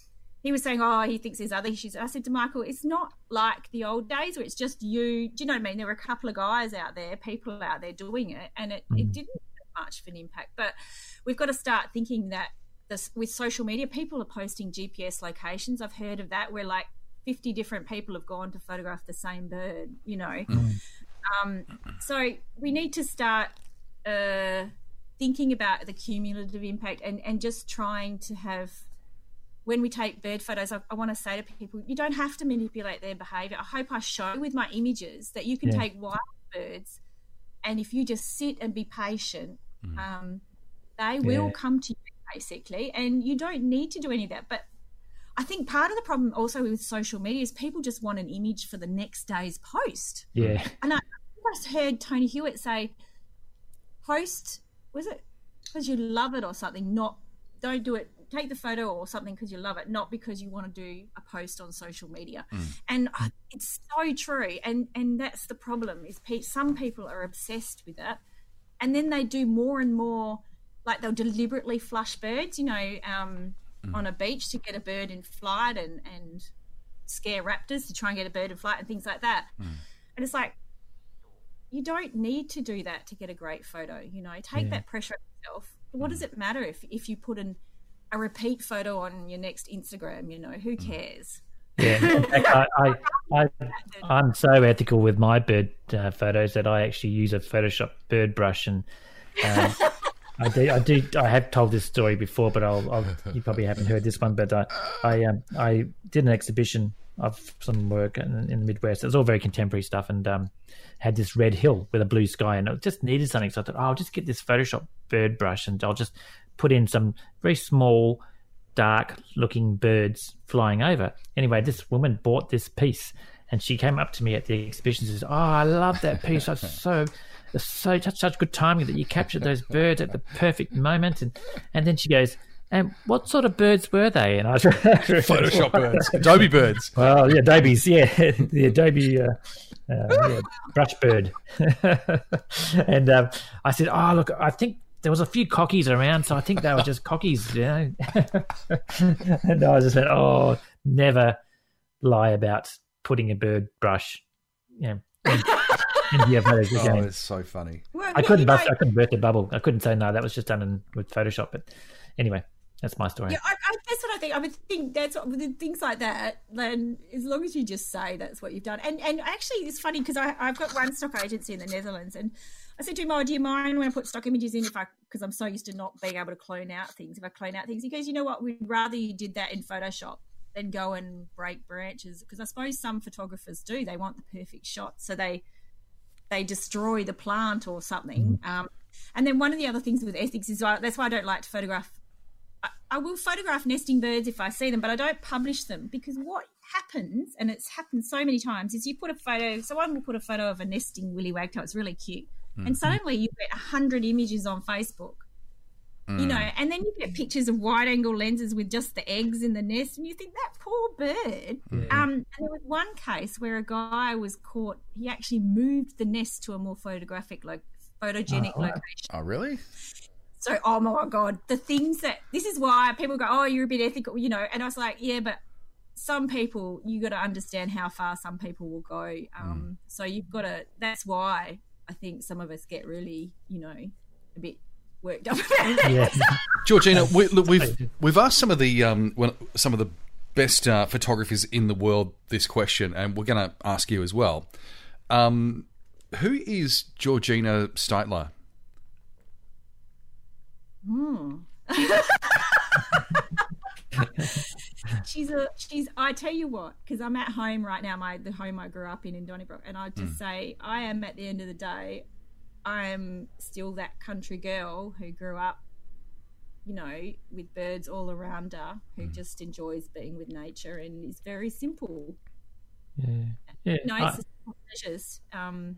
Speaker 4: he was saying, oh, he thinks there's other issues. I said to Michael, it's not like the old days where it's just you. Do you know what I mean? There were a couple of guys out there, people out there doing it, and it, mm. it didn't have much of an impact. But we've got to start thinking that this, with social media, people are posting G P S locations. I've heard of that, where like fifty different people have gone to photograph the same bird, you know. Mm. Um, so we need to start uh, thinking about the cumulative impact and, and just trying to have, when we take bird photos, I, I want to say to people, you don't have to manipulate their behaviour. I hope I show with my images that you can
Speaker 5: yeah.
Speaker 4: take wild birds, and if you just sit and be patient, mm. um, they will
Speaker 5: yeah.
Speaker 4: come to you, basically, and you don't need to do any of that. But I think part of the problem also with social media is people just want an image for the next day's post.
Speaker 5: Yeah.
Speaker 4: And I just heard Tony Hewitt say, post, was it because you love it or something, not, don't do it, take the photo or something because you love it, not because you want to do a post on social media. Mm. And I, it's so true. And and that's the problem is pe- some people are obsessed with it, and then they do more and more, like they'll deliberately flush birds, you know, um, mm. on a beach to get a bird in flight and, and scare raptors to try and get a bird in flight and things like that. Mm. And it's like, you don't need to do that to get a great photo, you know, take yeah. that pressure off yourself. What mm. does it matter if, if you put an a repeat photo on your next Instagram, you know, who cares?
Speaker 5: Yeah, in fact, I, I, I, I'm so ethical with my bird uh, photos that I actually use a Photoshop bird brush, and um, I do, I do, I have told this story before, but I'll, I'll you probably haven't heard this one. But I, I, um, I did an exhibition of some work in, in the Midwest. It was all very contemporary stuff, and um, had this red hill with a blue sky, and it just needed something. So I thought, oh, I'll just get this Photoshop bird brush, and I'll just put in some very small, dark-looking birds flying over. Anyway, this woman bought this piece, and she came up to me at the exhibition and says, "Oh, I love that piece. That's so, it's so such, such good timing that you captured those birds at the perfect moment." And and then she goes, "And what sort of birds were they?" And I
Speaker 3: Photoshop birds, Adobe birds.
Speaker 5: Well, yeah, Adobe's, yeah, the Adobe uh, uh, yeah, brush bird. And um, I said, oh, look, I think there was a few cockies around, so I think they were just cockies, you know. And I just said, oh, never lie about putting a bird brush, you know, in, into your photos
Speaker 3: Oh,
Speaker 5: again.
Speaker 3: it's so funny.
Speaker 4: Well,
Speaker 5: I
Speaker 4: yeah,
Speaker 5: couldn't
Speaker 4: you
Speaker 5: bust,
Speaker 4: know-
Speaker 5: I couldn't burst a bubble. I couldn't say no. That was just done in, with Photoshop. But anyway, that's my story.
Speaker 4: Yeah, I, I, that's what I think. I would think that's what, with things like that. Then, as long as you just say that's what you've done, and and actually, it's funny because I I've got one stock agency in the Netherlands, and I said to him, "Oh, do you mind when I put stock images in if I because I'm so used to not being able to clone out things. If I clone out things, he goes, you know what? We'd rather you did that in Photoshop than go and break branches because I suppose some photographers do. They want the perfect shot, so they they destroy the plant or something. Um, and then one of the other things with ethics is why, that's why I don't like to photograph. I, I will photograph nesting birds if I see them, but I don't publish them because what happens, and it's happened so many times, is you put a photo, someone will put a photo of a nesting willy wagtail, it's really cute, mm-hmm. and suddenly you get a hundred images on Facebook, mm. you know, and then you get pictures of wide-angle lenses with just the eggs in the nest, and you think, that poor bird. Mm. Um, and there was one case where a guy was caught, he actually moved the nest to a more photographic, like photogenic
Speaker 5: oh,
Speaker 4: location.
Speaker 3: Oh, really?
Speaker 4: So, oh my God, the things that, this is why people go, oh, you're a bit ethical, you know, and I was like, yeah, but some people, you got to understand how far some people will go. Um, mm. So you've got to, that's why I think some of us get really, you know, a bit worked up about it.
Speaker 5: Yeah.
Speaker 3: Georgina, we, look, we've we've asked some of the um, well, some of the best uh, photographers in the world this question, and we're going to ask you as well. Um, who is Georgina Steitler?
Speaker 4: Hmm. she's a she's. I tell you what, because I'm at home right now, my the home I grew up in in Donnybrook, and I just mm. say I am at the end of the day, I am still that country girl who grew up, you know, with birds all around her, who mm. just enjoys being with nature and is very simple.
Speaker 5: Yeah, yeah.
Speaker 4: You know, it's
Speaker 5: I,
Speaker 4: the simple pleasures. Um,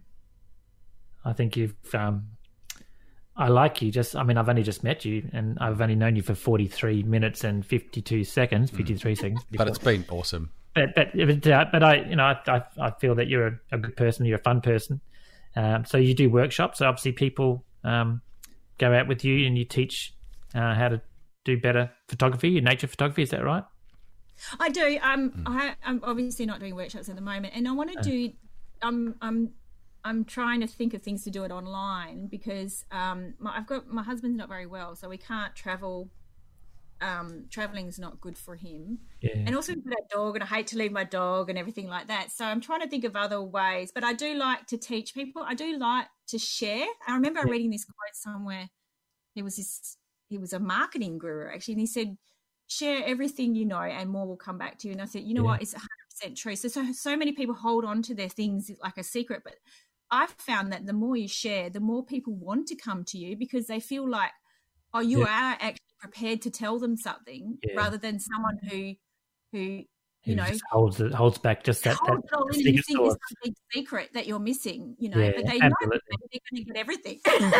Speaker 5: I think you've. Um, I like you. Just, I mean, I've only just met you, and I've only known you for forty-three minutes and fifty-two seconds. Fifty-three mm. seconds.
Speaker 3: But it's been awesome.
Speaker 5: But but but I, you know, I I, I feel that you're a, a good person. You're a fun person. Um, so you do workshops. So obviously people um, go out with you and you teach uh, how to do better photography, nature photography. Is that right?
Speaker 4: I do. Um, mm. I, I'm obviously not doing workshops at the moment, and I want to uh. do. Um, I'm I'm trying to think of things to do it online because um, my, I've got my husband's not very well, so we can't travel. Um, traveling is not good for him, yeah. and also with that dog, and I hate to leave my dog and everything like that. So I'm trying to think of other ways, but I do like to teach people. I do like to share. I remember yeah. reading this quote somewhere. There was this. He was a marketing guru actually, and he said, "Share everything you know, and more will come back to you." And I said, "You know yeah. what? It's one hundred percent true." So, so so many people hold on to their things like a secret, but I've found that the more you share, the more people want to come to you because they feel like, oh, you yeah. are actually prepared to tell them something yeah. rather than someone who, who you
Speaker 5: Who
Speaker 4: know,
Speaker 5: just holds it, holds back just that.
Speaker 4: holds
Speaker 5: that
Speaker 4: it all in and you think it's a big secret that you're missing, you know,
Speaker 5: yeah,
Speaker 4: but they
Speaker 5: absolutely.
Speaker 4: know that they're going to get everything.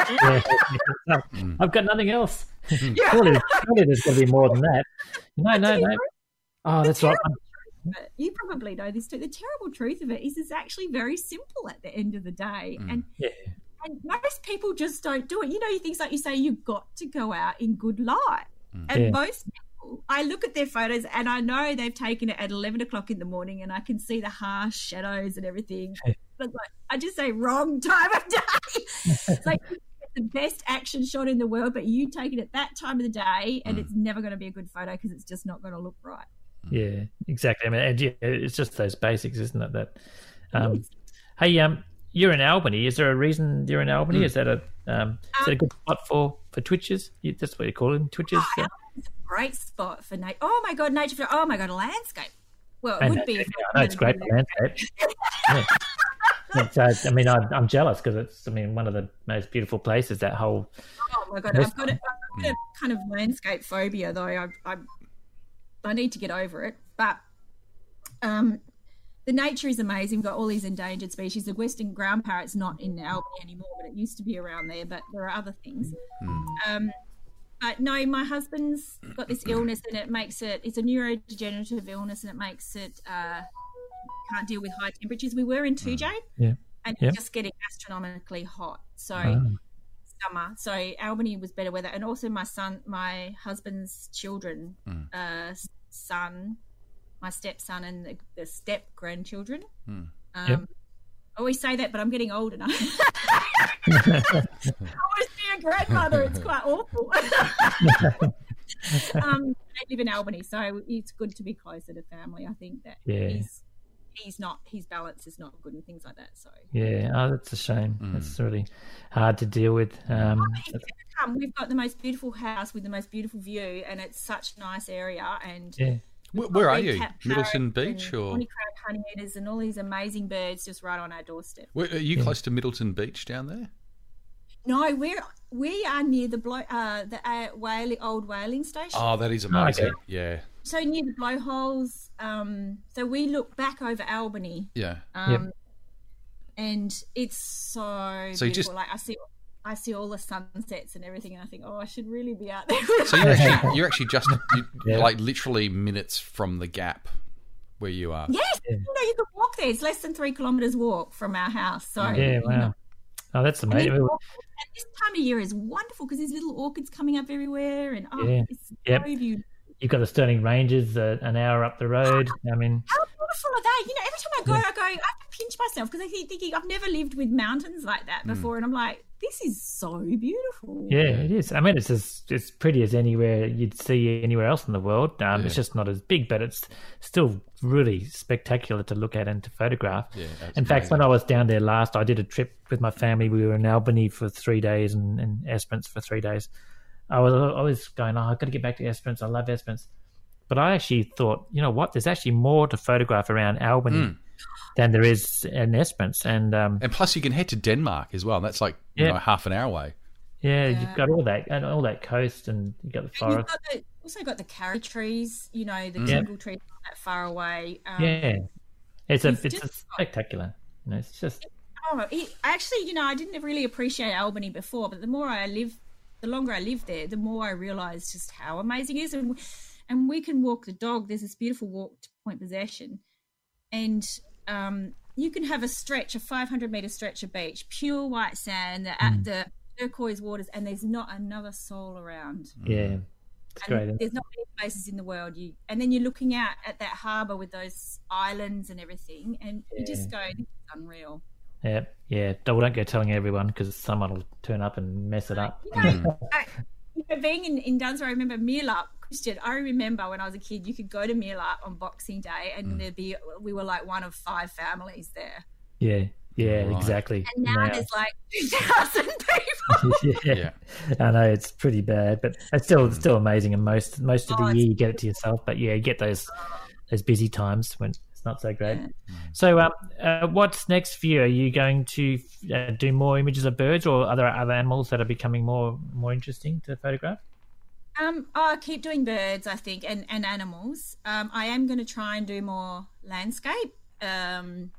Speaker 5: yeah. I've got nothing else. Yeah. Surely, surely there's got to be more than that. No, no, no. Oh, that's right.
Speaker 4: But you probably know this too. The terrible truth of it is it's actually very simple at the end of the day. Mm. And
Speaker 5: yeah.
Speaker 4: and most people just don't do it. You know, things like you say, you've got to go out in good light. Mm. And
Speaker 5: yeah.
Speaker 4: most people, I look at their photos and I know they've taken it at eleven o'clock in the morning and I can see the harsh shadows and everything.
Speaker 5: Yeah.
Speaker 4: But like, I just say wrong time of day. It's like you get the best action shot in the world, but you take it at that time of the day and mm. it's never going to be a good photo because it's just not going to look right.
Speaker 5: Yeah, exactly. I mean, and yeah, it's just those basics, isn't it? That, um, yes. Hey, um, you're in Albany. Is there a reason you're in Albany? Mm. Is that a um, is that a good spot for for twitches? You, that's what you call them, twitches.
Speaker 4: Oh, yeah. It's a great spot for nature. Oh my god, nature! Oh my god, a landscape. Well, it
Speaker 5: and
Speaker 4: would be.
Speaker 5: If I know it's great for landscape. yeah. But, uh, I mean, I, I'm jealous because it's. I mean, one of the most beautiful places. That whole.
Speaker 4: Oh my god, I've got, a, I've got a kind of landscape phobia, though. I. I I need to get over it, but um, the nature is amazing. We've got all these endangered species. The western ground parrot's not in Albany anymore, but it used to be around there, but there are other things. Mm. Um, but no, my husband's got this illness and it makes it, it's a neurodegenerative illness and it makes it, uh, can't deal with high temperatures. We were in Tujay,
Speaker 5: Yeah.
Speaker 4: and
Speaker 5: Yeah.
Speaker 4: it's just getting astronomically hot. So
Speaker 5: Ah.
Speaker 4: summer. So Albany was better weather, and also my son, my husband's children, uh, son, my stepson, and the, the step grandchildren. Um,
Speaker 5: Yep.
Speaker 4: I always say that, but I'm getting older now. I always be a grandmother. It's quite awful. um, I live in Albany, so it's good to be closer to family. I think that
Speaker 5: Yeah.
Speaker 4: he's he's not his balance is not good and things like that. So
Speaker 5: Yeah, oh, that's a shame.
Speaker 3: Mm.
Speaker 5: That's really hard to deal with. Um,
Speaker 4: if you ever come, we've got the most beautiful house with the most beautiful view, and it's such a nice area. And
Speaker 5: yeah,
Speaker 3: Where, where are
Speaker 4: red
Speaker 3: you?
Speaker 4: cap
Speaker 3: Middleton
Speaker 4: parrots
Speaker 3: Beach
Speaker 4: and
Speaker 3: or
Speaker 4: honey crab honey eaters and all these amazing birds just right on our doorstep.
Speaker 3: where, are you close to Middleton Beach down there?
Speaker 4: No, we're we are near the blow uh, the uh, whaling, old whaling station.
Speaker 3: Oh, that is amazing.
Speaker 5: okay.
Speaker 3: Yeah,
Speaker 4: So near the blowholes. Um, so we look back over Albany.
Speaker 3: yeah.
Speaker 4: Um,
Speaker 5: Yep.
Speaker 4: and it's so,
Speaker 3: So you
Speaker 4: beautiful.
Speaker 3: just-
Speaker 4: Like I see, I see all the sunsets and everything, and I think, oh, I should really be out there.
Speaker 3: So you're actually you're actually just you,
Speaker 5: Yeah.
Speaker 3: like literally minutes from the gap where you are.
Speaker 4: yes, you know, you can walk there. It's less than three kilometres walk from our house. So
Speaker 5: yeah, wow. Oh, that's
Speaker 4: And, then
Speaker 5: amazing.
Speaker 4: walk- and this time of year is wonderful because there's little orchids coming up everywhere, and oh,
Speaker 5: Yeah.
Speaker 4: it's
Speaker 5: Yep.
Speaker 4: so beautiful.
Speaker 5: You've got the Stirling Ranges uh, an hour up the road. I mean,
Speaker 4: How beautiful are they? You know, every time I go, I go, I have to pinch myself because I keep thinking I've never lived with mountains like that before, and I'm like, this is so beautiful.
Speaker 5: yeah, it is. I mean, it's as it's pretty as anywhere you'd see anywhere else in the world. Um, It's
Speaker 3: Yeah.
Speaker 5: just not as big, but it's still really spectacular to look at and to photograph.
Speaker 3: Yeah, that's
Speaker 5: in fact,
Speaker 3: amazing.
Speaker 5: when I was down there last, I did a trip with my family. We were in Albany for three days and, and Esperance for three days. I was always going, oh, I've got to get back to Esperance. I love Esperance. But I actually thought, you know what? There's actually more to photograph around Albany
Speaker 3: Mm.
Speaker 5: than there is in Esperance. And um,
Speaker 3: And plus, you can head to Denmark as well. That's like you
Speaker 5: Yeah.
Speaker 3: know half an hour away.
Speaker 5: yeah,
Speaker 4: Yeah.
Speaker 5: you've got all that and all that coast, and you've got the
Speaker 4: And
Speaker 5: forest.
Speaker 4: you've got the, also got the carrot trees, you know, the
Speaker 5: Yeah.
Speaker 4: tingle trees not that far away. Um,
Speaker 5: Yeah, it's a
Speaker 4: it's
Speaker 5: it's a
Speaker 4: just-
Speaker 5: spectacular. You know, it's just
Speaker 4: Oh, it, actually, you know, I didn't really appreciate Albany before, but the more I live, the longer I live there, the more I realise just how amazing it is. And, and we can walk the dog. There's this beautiful walk to Point Possession, and um, you can have a stretch, a five hundred metre stretch of beach, pure white sand, the,
Speaker 5: Mm.
Speaker 4: the turquoise waters, and there's not another soul around.
Speaker 5: yeah, it's
Speaker 4: And
Speaker 5: great. isn't it?
Speaker 4: there's not many places in the world. You and then you're looking out at that harbour with those islands and everything, and you just go, "This is unreal."
Speaker 5: Yeah, yeah. Don't, don't go telling everyone because someone will turn up and mess it up.
Speaker 4: You know, I, you know, being in, in Dunsborough, I remember Meerlup, Christian. I remember when I was a kid, you could go to Meerlup on Boxing Day, and there'd be we were like one of five families there.
Speaker 5: Yeah, yeah,
Speaker 3: Right.
Speaker 5: exactly.
Speaker 4: And now
Speaker 5: Now-
Speaker 4: there's like two thousand people.
Speaker 5: yeah.
Speaker 3: Yeah.
Speaker 5: I know it's pretty bad, but it's still it's still amazing. And most most of
Speaker 4: Oh,
Speaker 5: the
Speaker 4: it's
Speaker 5: year you get it to yourself, but yeah, you get those those busy times when it's not so great.
Speaker 4: Yeah.
Speaker 5: So, um, uh, what's next for you? Are you going to uh, do more images of birds or other other animals that are becoming more more interesting to photograph?
Speaker 4: Um, I'll keep doing birds, I think, and, and animals. Um, I am going to try and do more landscape, um,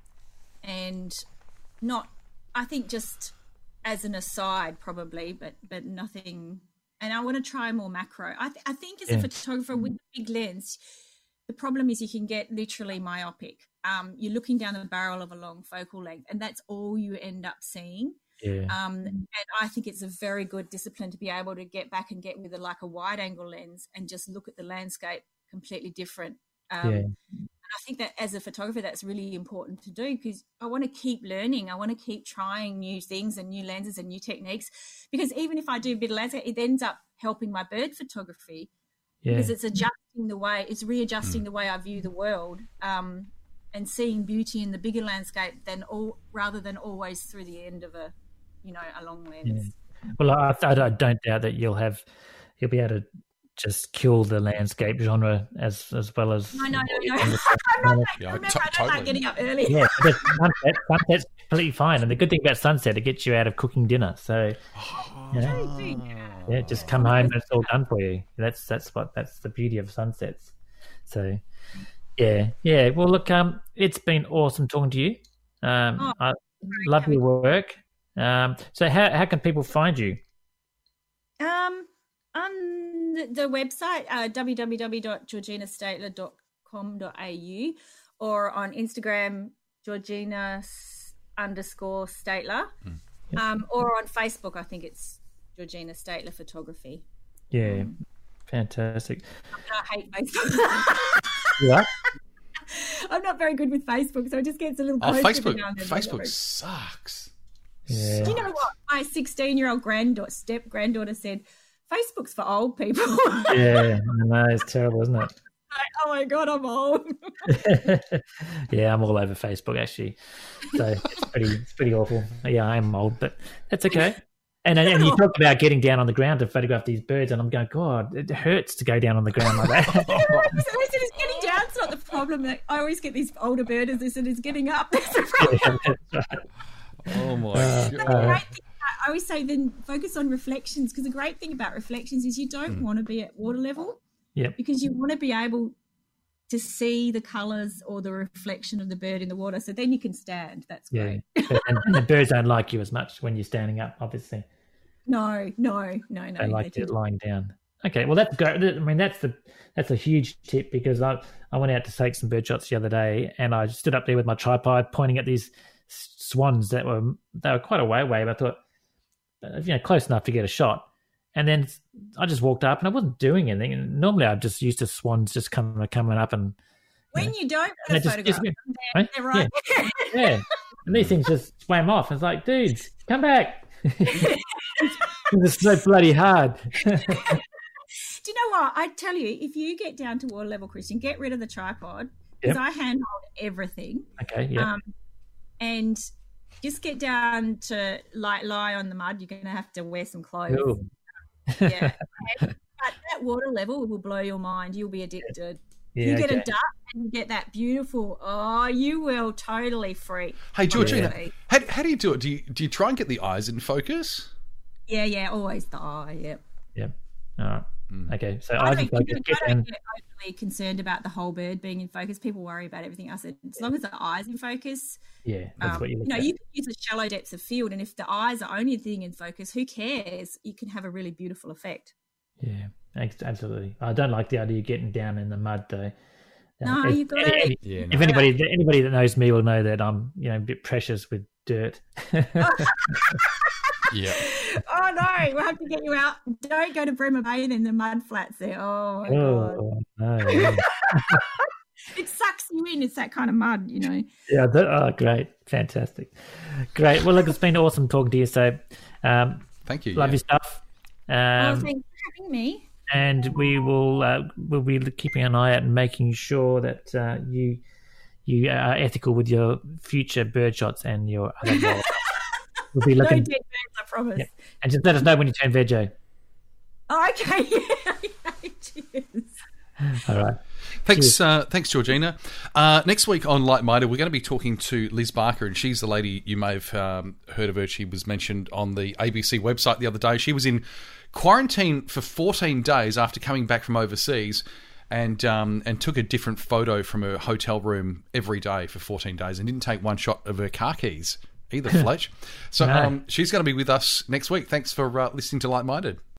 Speaker 4: and not, I think, just as an aside, probably, but but nothing. And I want to try more macro. I, th- I think as
Speaker 5: Yeah.
Speaker 4: a photographer with a big lens, the problem is you can get literally myopic. Um, you're looking down the barrel of a long focal length, and that's all you end up seeing.
Speaker 5: Yeah,
Speaker 4: Um, and I think it's a very good discipline to be able to get back and get with a, like a wide angle lens and just look at the landscape completely different. Um,
Speaker 5: Yeah.
Speaker 4: And I think that as a photographer, that's really important to do because I want to keep learning. I want to keep trying new things and new lenses and new techniques because even if I do a bit of landscape, it ends up helping my bird photography
Speaker 5: yeah,
Speaker 4: because it's adjusting the way, it's readjusting the way I view the world. Um, and seeing beauty in the bigger landscape than all rather than always through the end of a you know a long lens.
Speaker 5: Well, I, I, I don't doubt that you'll have you'll be able to just kill the landscape genre as as well as
Speaker 4: No, no, no, no. I'm not,
Speaker 3: Yeah,
Speaker 4: remember,
Speaker 3: to-
Speaker 4: I don't
Speaker 3: totally.
Speaker 4: like getting up early.
Speaker 5: Yeah, but sunset, sunset's completely fine. And the good thing about sunset, it gets you out of cooking dinner. So, you know, yeah, just come home and it's all done for you. That's that's what that's the beauty of sunsets. So, yeah, yeah. Well, look, um, it's been awesome talking to you. Um,
Speaker 4: Oh,
Speaker 5: I love your work. Um, so how how can people find you?
Speaker 4: Um, on the, the website, uh, w w w dot georgina statler dot com dot a u, or on Instagram, Georgina s- underscore Statler,
Speaker 3: Mm.
Speaker 4: um, or on Facebook, I think it's Georgina Statler Photography.
Speaker 5: Yeah, fantastic.
Speaker 4: I hate Facebook.
Speaker 5: Yeah.
Speaker 4: I'm not very good with Facebook, so it just gets a little.
Speaker 3: Oh,
Speaker 4: close
Speaker 3: Facebook,
Speaker 4: every now and then.
Speaker 3: Facebook sucks.
Speaker 5: Yeah.
Speaker 4: Do you know what? My sixteen-year-old granddaughter, step granddaughter said, "Facebook's for old people."
Speaker 5: Yeah, I know, it's terrible, isn't it?
Speaker 4: Like, oh my god, I'm old.
Speaker 5: Yeah, I'm all over Facebook actually. So it's pretty, it's pretty awful. Yeah, I am old, but that's okay. And and you talk about getting down on the ground to photograph these birds, and I'm going, God, it hurts to go down on the ground like that.
Speaker 4: I said, it's getting down's not the problem. Like, I always get these older birders. They said it's getting up. That's the problem.
Speaker 5: Yeah, that's right.
Speaker 3: Oh my
Speaker 5: Uh,
Speaker 3: god.
Speaker 4: The great thing, I always say then focus on reflections, because the great thing about reflections is you don't
Speaker 3: Hmm.
Speaker 4: want to be at water level.
Speaker 5: Yep.
Speaker 4: Because you want to be able to see the colours or the reflection of the bird in the water. So then you can stand. That's
Speaker 5: Yeah,
Speaker 4: great.
Speaker 5: But- and, and the birds don't like you as much when you're standing up. Obviously,
Speaker 4: No, no, no, no.
Speaker 5: they like
Speaker 4: they
Speaker 5: it
Speaker 4: do.
Speaker 5: lying down. Okay, well that's great. I mean, that's the that's a huge tip, because I I went out to take some bird shots the other day, and I stood up there with my tripod pointing at these swans that were they were quite a way away, but I thought, uh, you know, close enough to get a shot. And then I just walked up, and I wasn't doing anything. And normally I'm just used to swans just coming coming up and
Speaker 4: When you don't
Speaker 5: And
Speaker 4: want
Speaker 5: it
Speaker 4: to
Speaker 5: just gives
Speaker 4: photograph
Speaker 5: me-
Speaker 4: them, they're,
Speaker 5: right?
Speaker 4: they're right there.
Speaker 5: yeah, and these things just swam off. It's like, dudes, come back. It's so bloody hard.
Speaker 4: Do you know what? I tell you, if you get down to water level, Christian, get rid of the tripod, because
Speaker 5: Yep.
Speaker 4: I handhold everything.
Speaker 5: Okay, yeah.
Speaker 4: Um, and just get down to like lie on the mud. You're going to have to wear some clothes.
Speaker 5: Ooh.
Speaker 4: Yeah. Okay. But that water level will blow your mind. You'll be addicted.
Speaker 5: Yeah,
Speaker 4: you get
Speaker 5: okay.
Speaker 4: a duck and you get that beautiful. Oh, you will totally freak.
Speaker 3: Hey Georgina,
Speaker 4: Honestly.
Speaker 3: how, how do you do it? Do you do you try and get the eyes in focus?
Speaker 4: Yeah, yeah, always the eye. Yeah.
Speaker 5: Yeah. All right. Okay, so
Speaker 4: I
Speaker 5: I
Speaker 4: don't,
Speaker 5: just like
Speaker 4: I
Speaker 5: to get
Speaker 4: don't
Speaker 5: down.
Speaker 4: get overly concerned about the whole bird being in focus. People worry about everything else. As long as the eye's in focus,
Speaker 5: Yeah, that's
Speaker 4: um,
Speaker 5: what you
Speaker 4: you
Speaker 5: look
Speaker 4: know,
Speaker 5: at.
Speaker 4: you can use a shallow depths of field, and if the eyes are only thing in focus, who cares? You can have a really beautiful effect.
Speaker 5: Yeah, ex- absolutely. I don't like the idea of getting down in the mud, though.
Speaker 4: No,
Speaker 5: if,
Speaker 4: you got
Speaker 5: any- any-
Speaker 4: to.
Speaker 3: Yeah,
Speaker 5: If anybody anybody that knows me will know that I'm, you know, a bit precious with dirt.
Speaker 3: Yeah.
Speaker 4: Oh no, we'll have to get you out. Don't go to Bremer Bay and then the mud flats there. Oh my god,
Speaker 5: Oh no! Yeah,
Speaker 4: it sucks you in. It's that kind of mud, you know.
Speaker 5: yeah that, oh, great, fantastic, great. Well, look, it's been awesome talking to you. So, um,
Speaker 3: Thank you.
Speaker 5: love
Speaker 3: yeah.
Speaker 5: your stuff.
Speaker 4: oh,
Speaker 5: Um,
Speaker 4: thanks for having me.
Speaker 5: and we will uh, we'll be keeping an eye out and making sure that uh, you you are ethical with your future bird shots and your other roles. We'll be
Speaker 4: No
Speaker 5: looking,
Speaker 4: dead birds, I promise.
Speaker 5: yeah. And just let us know when you turn veggie.
Speaker 4: Oh, okay. Yeah. Cheers.
Speaker 5: All right.
Speaker 3: Thanks, uh, thanks, Georgina. Uh, next week on Light Minded, we're going to be talking to Liz Barker, and she's the lady you may have um, heard of her. She was mentioned on the A B C website the other day. She was in quarantine for fourteen days after coming back from overseas, and um, and took a different photo from her hotel room every day for fourteen days, and didn't take one shot of her car keys either, Fletch. So
Speaker 5: No.
Speaker 3: um, she's going to be with us next week. Thanks for uh, listening to Light Minded.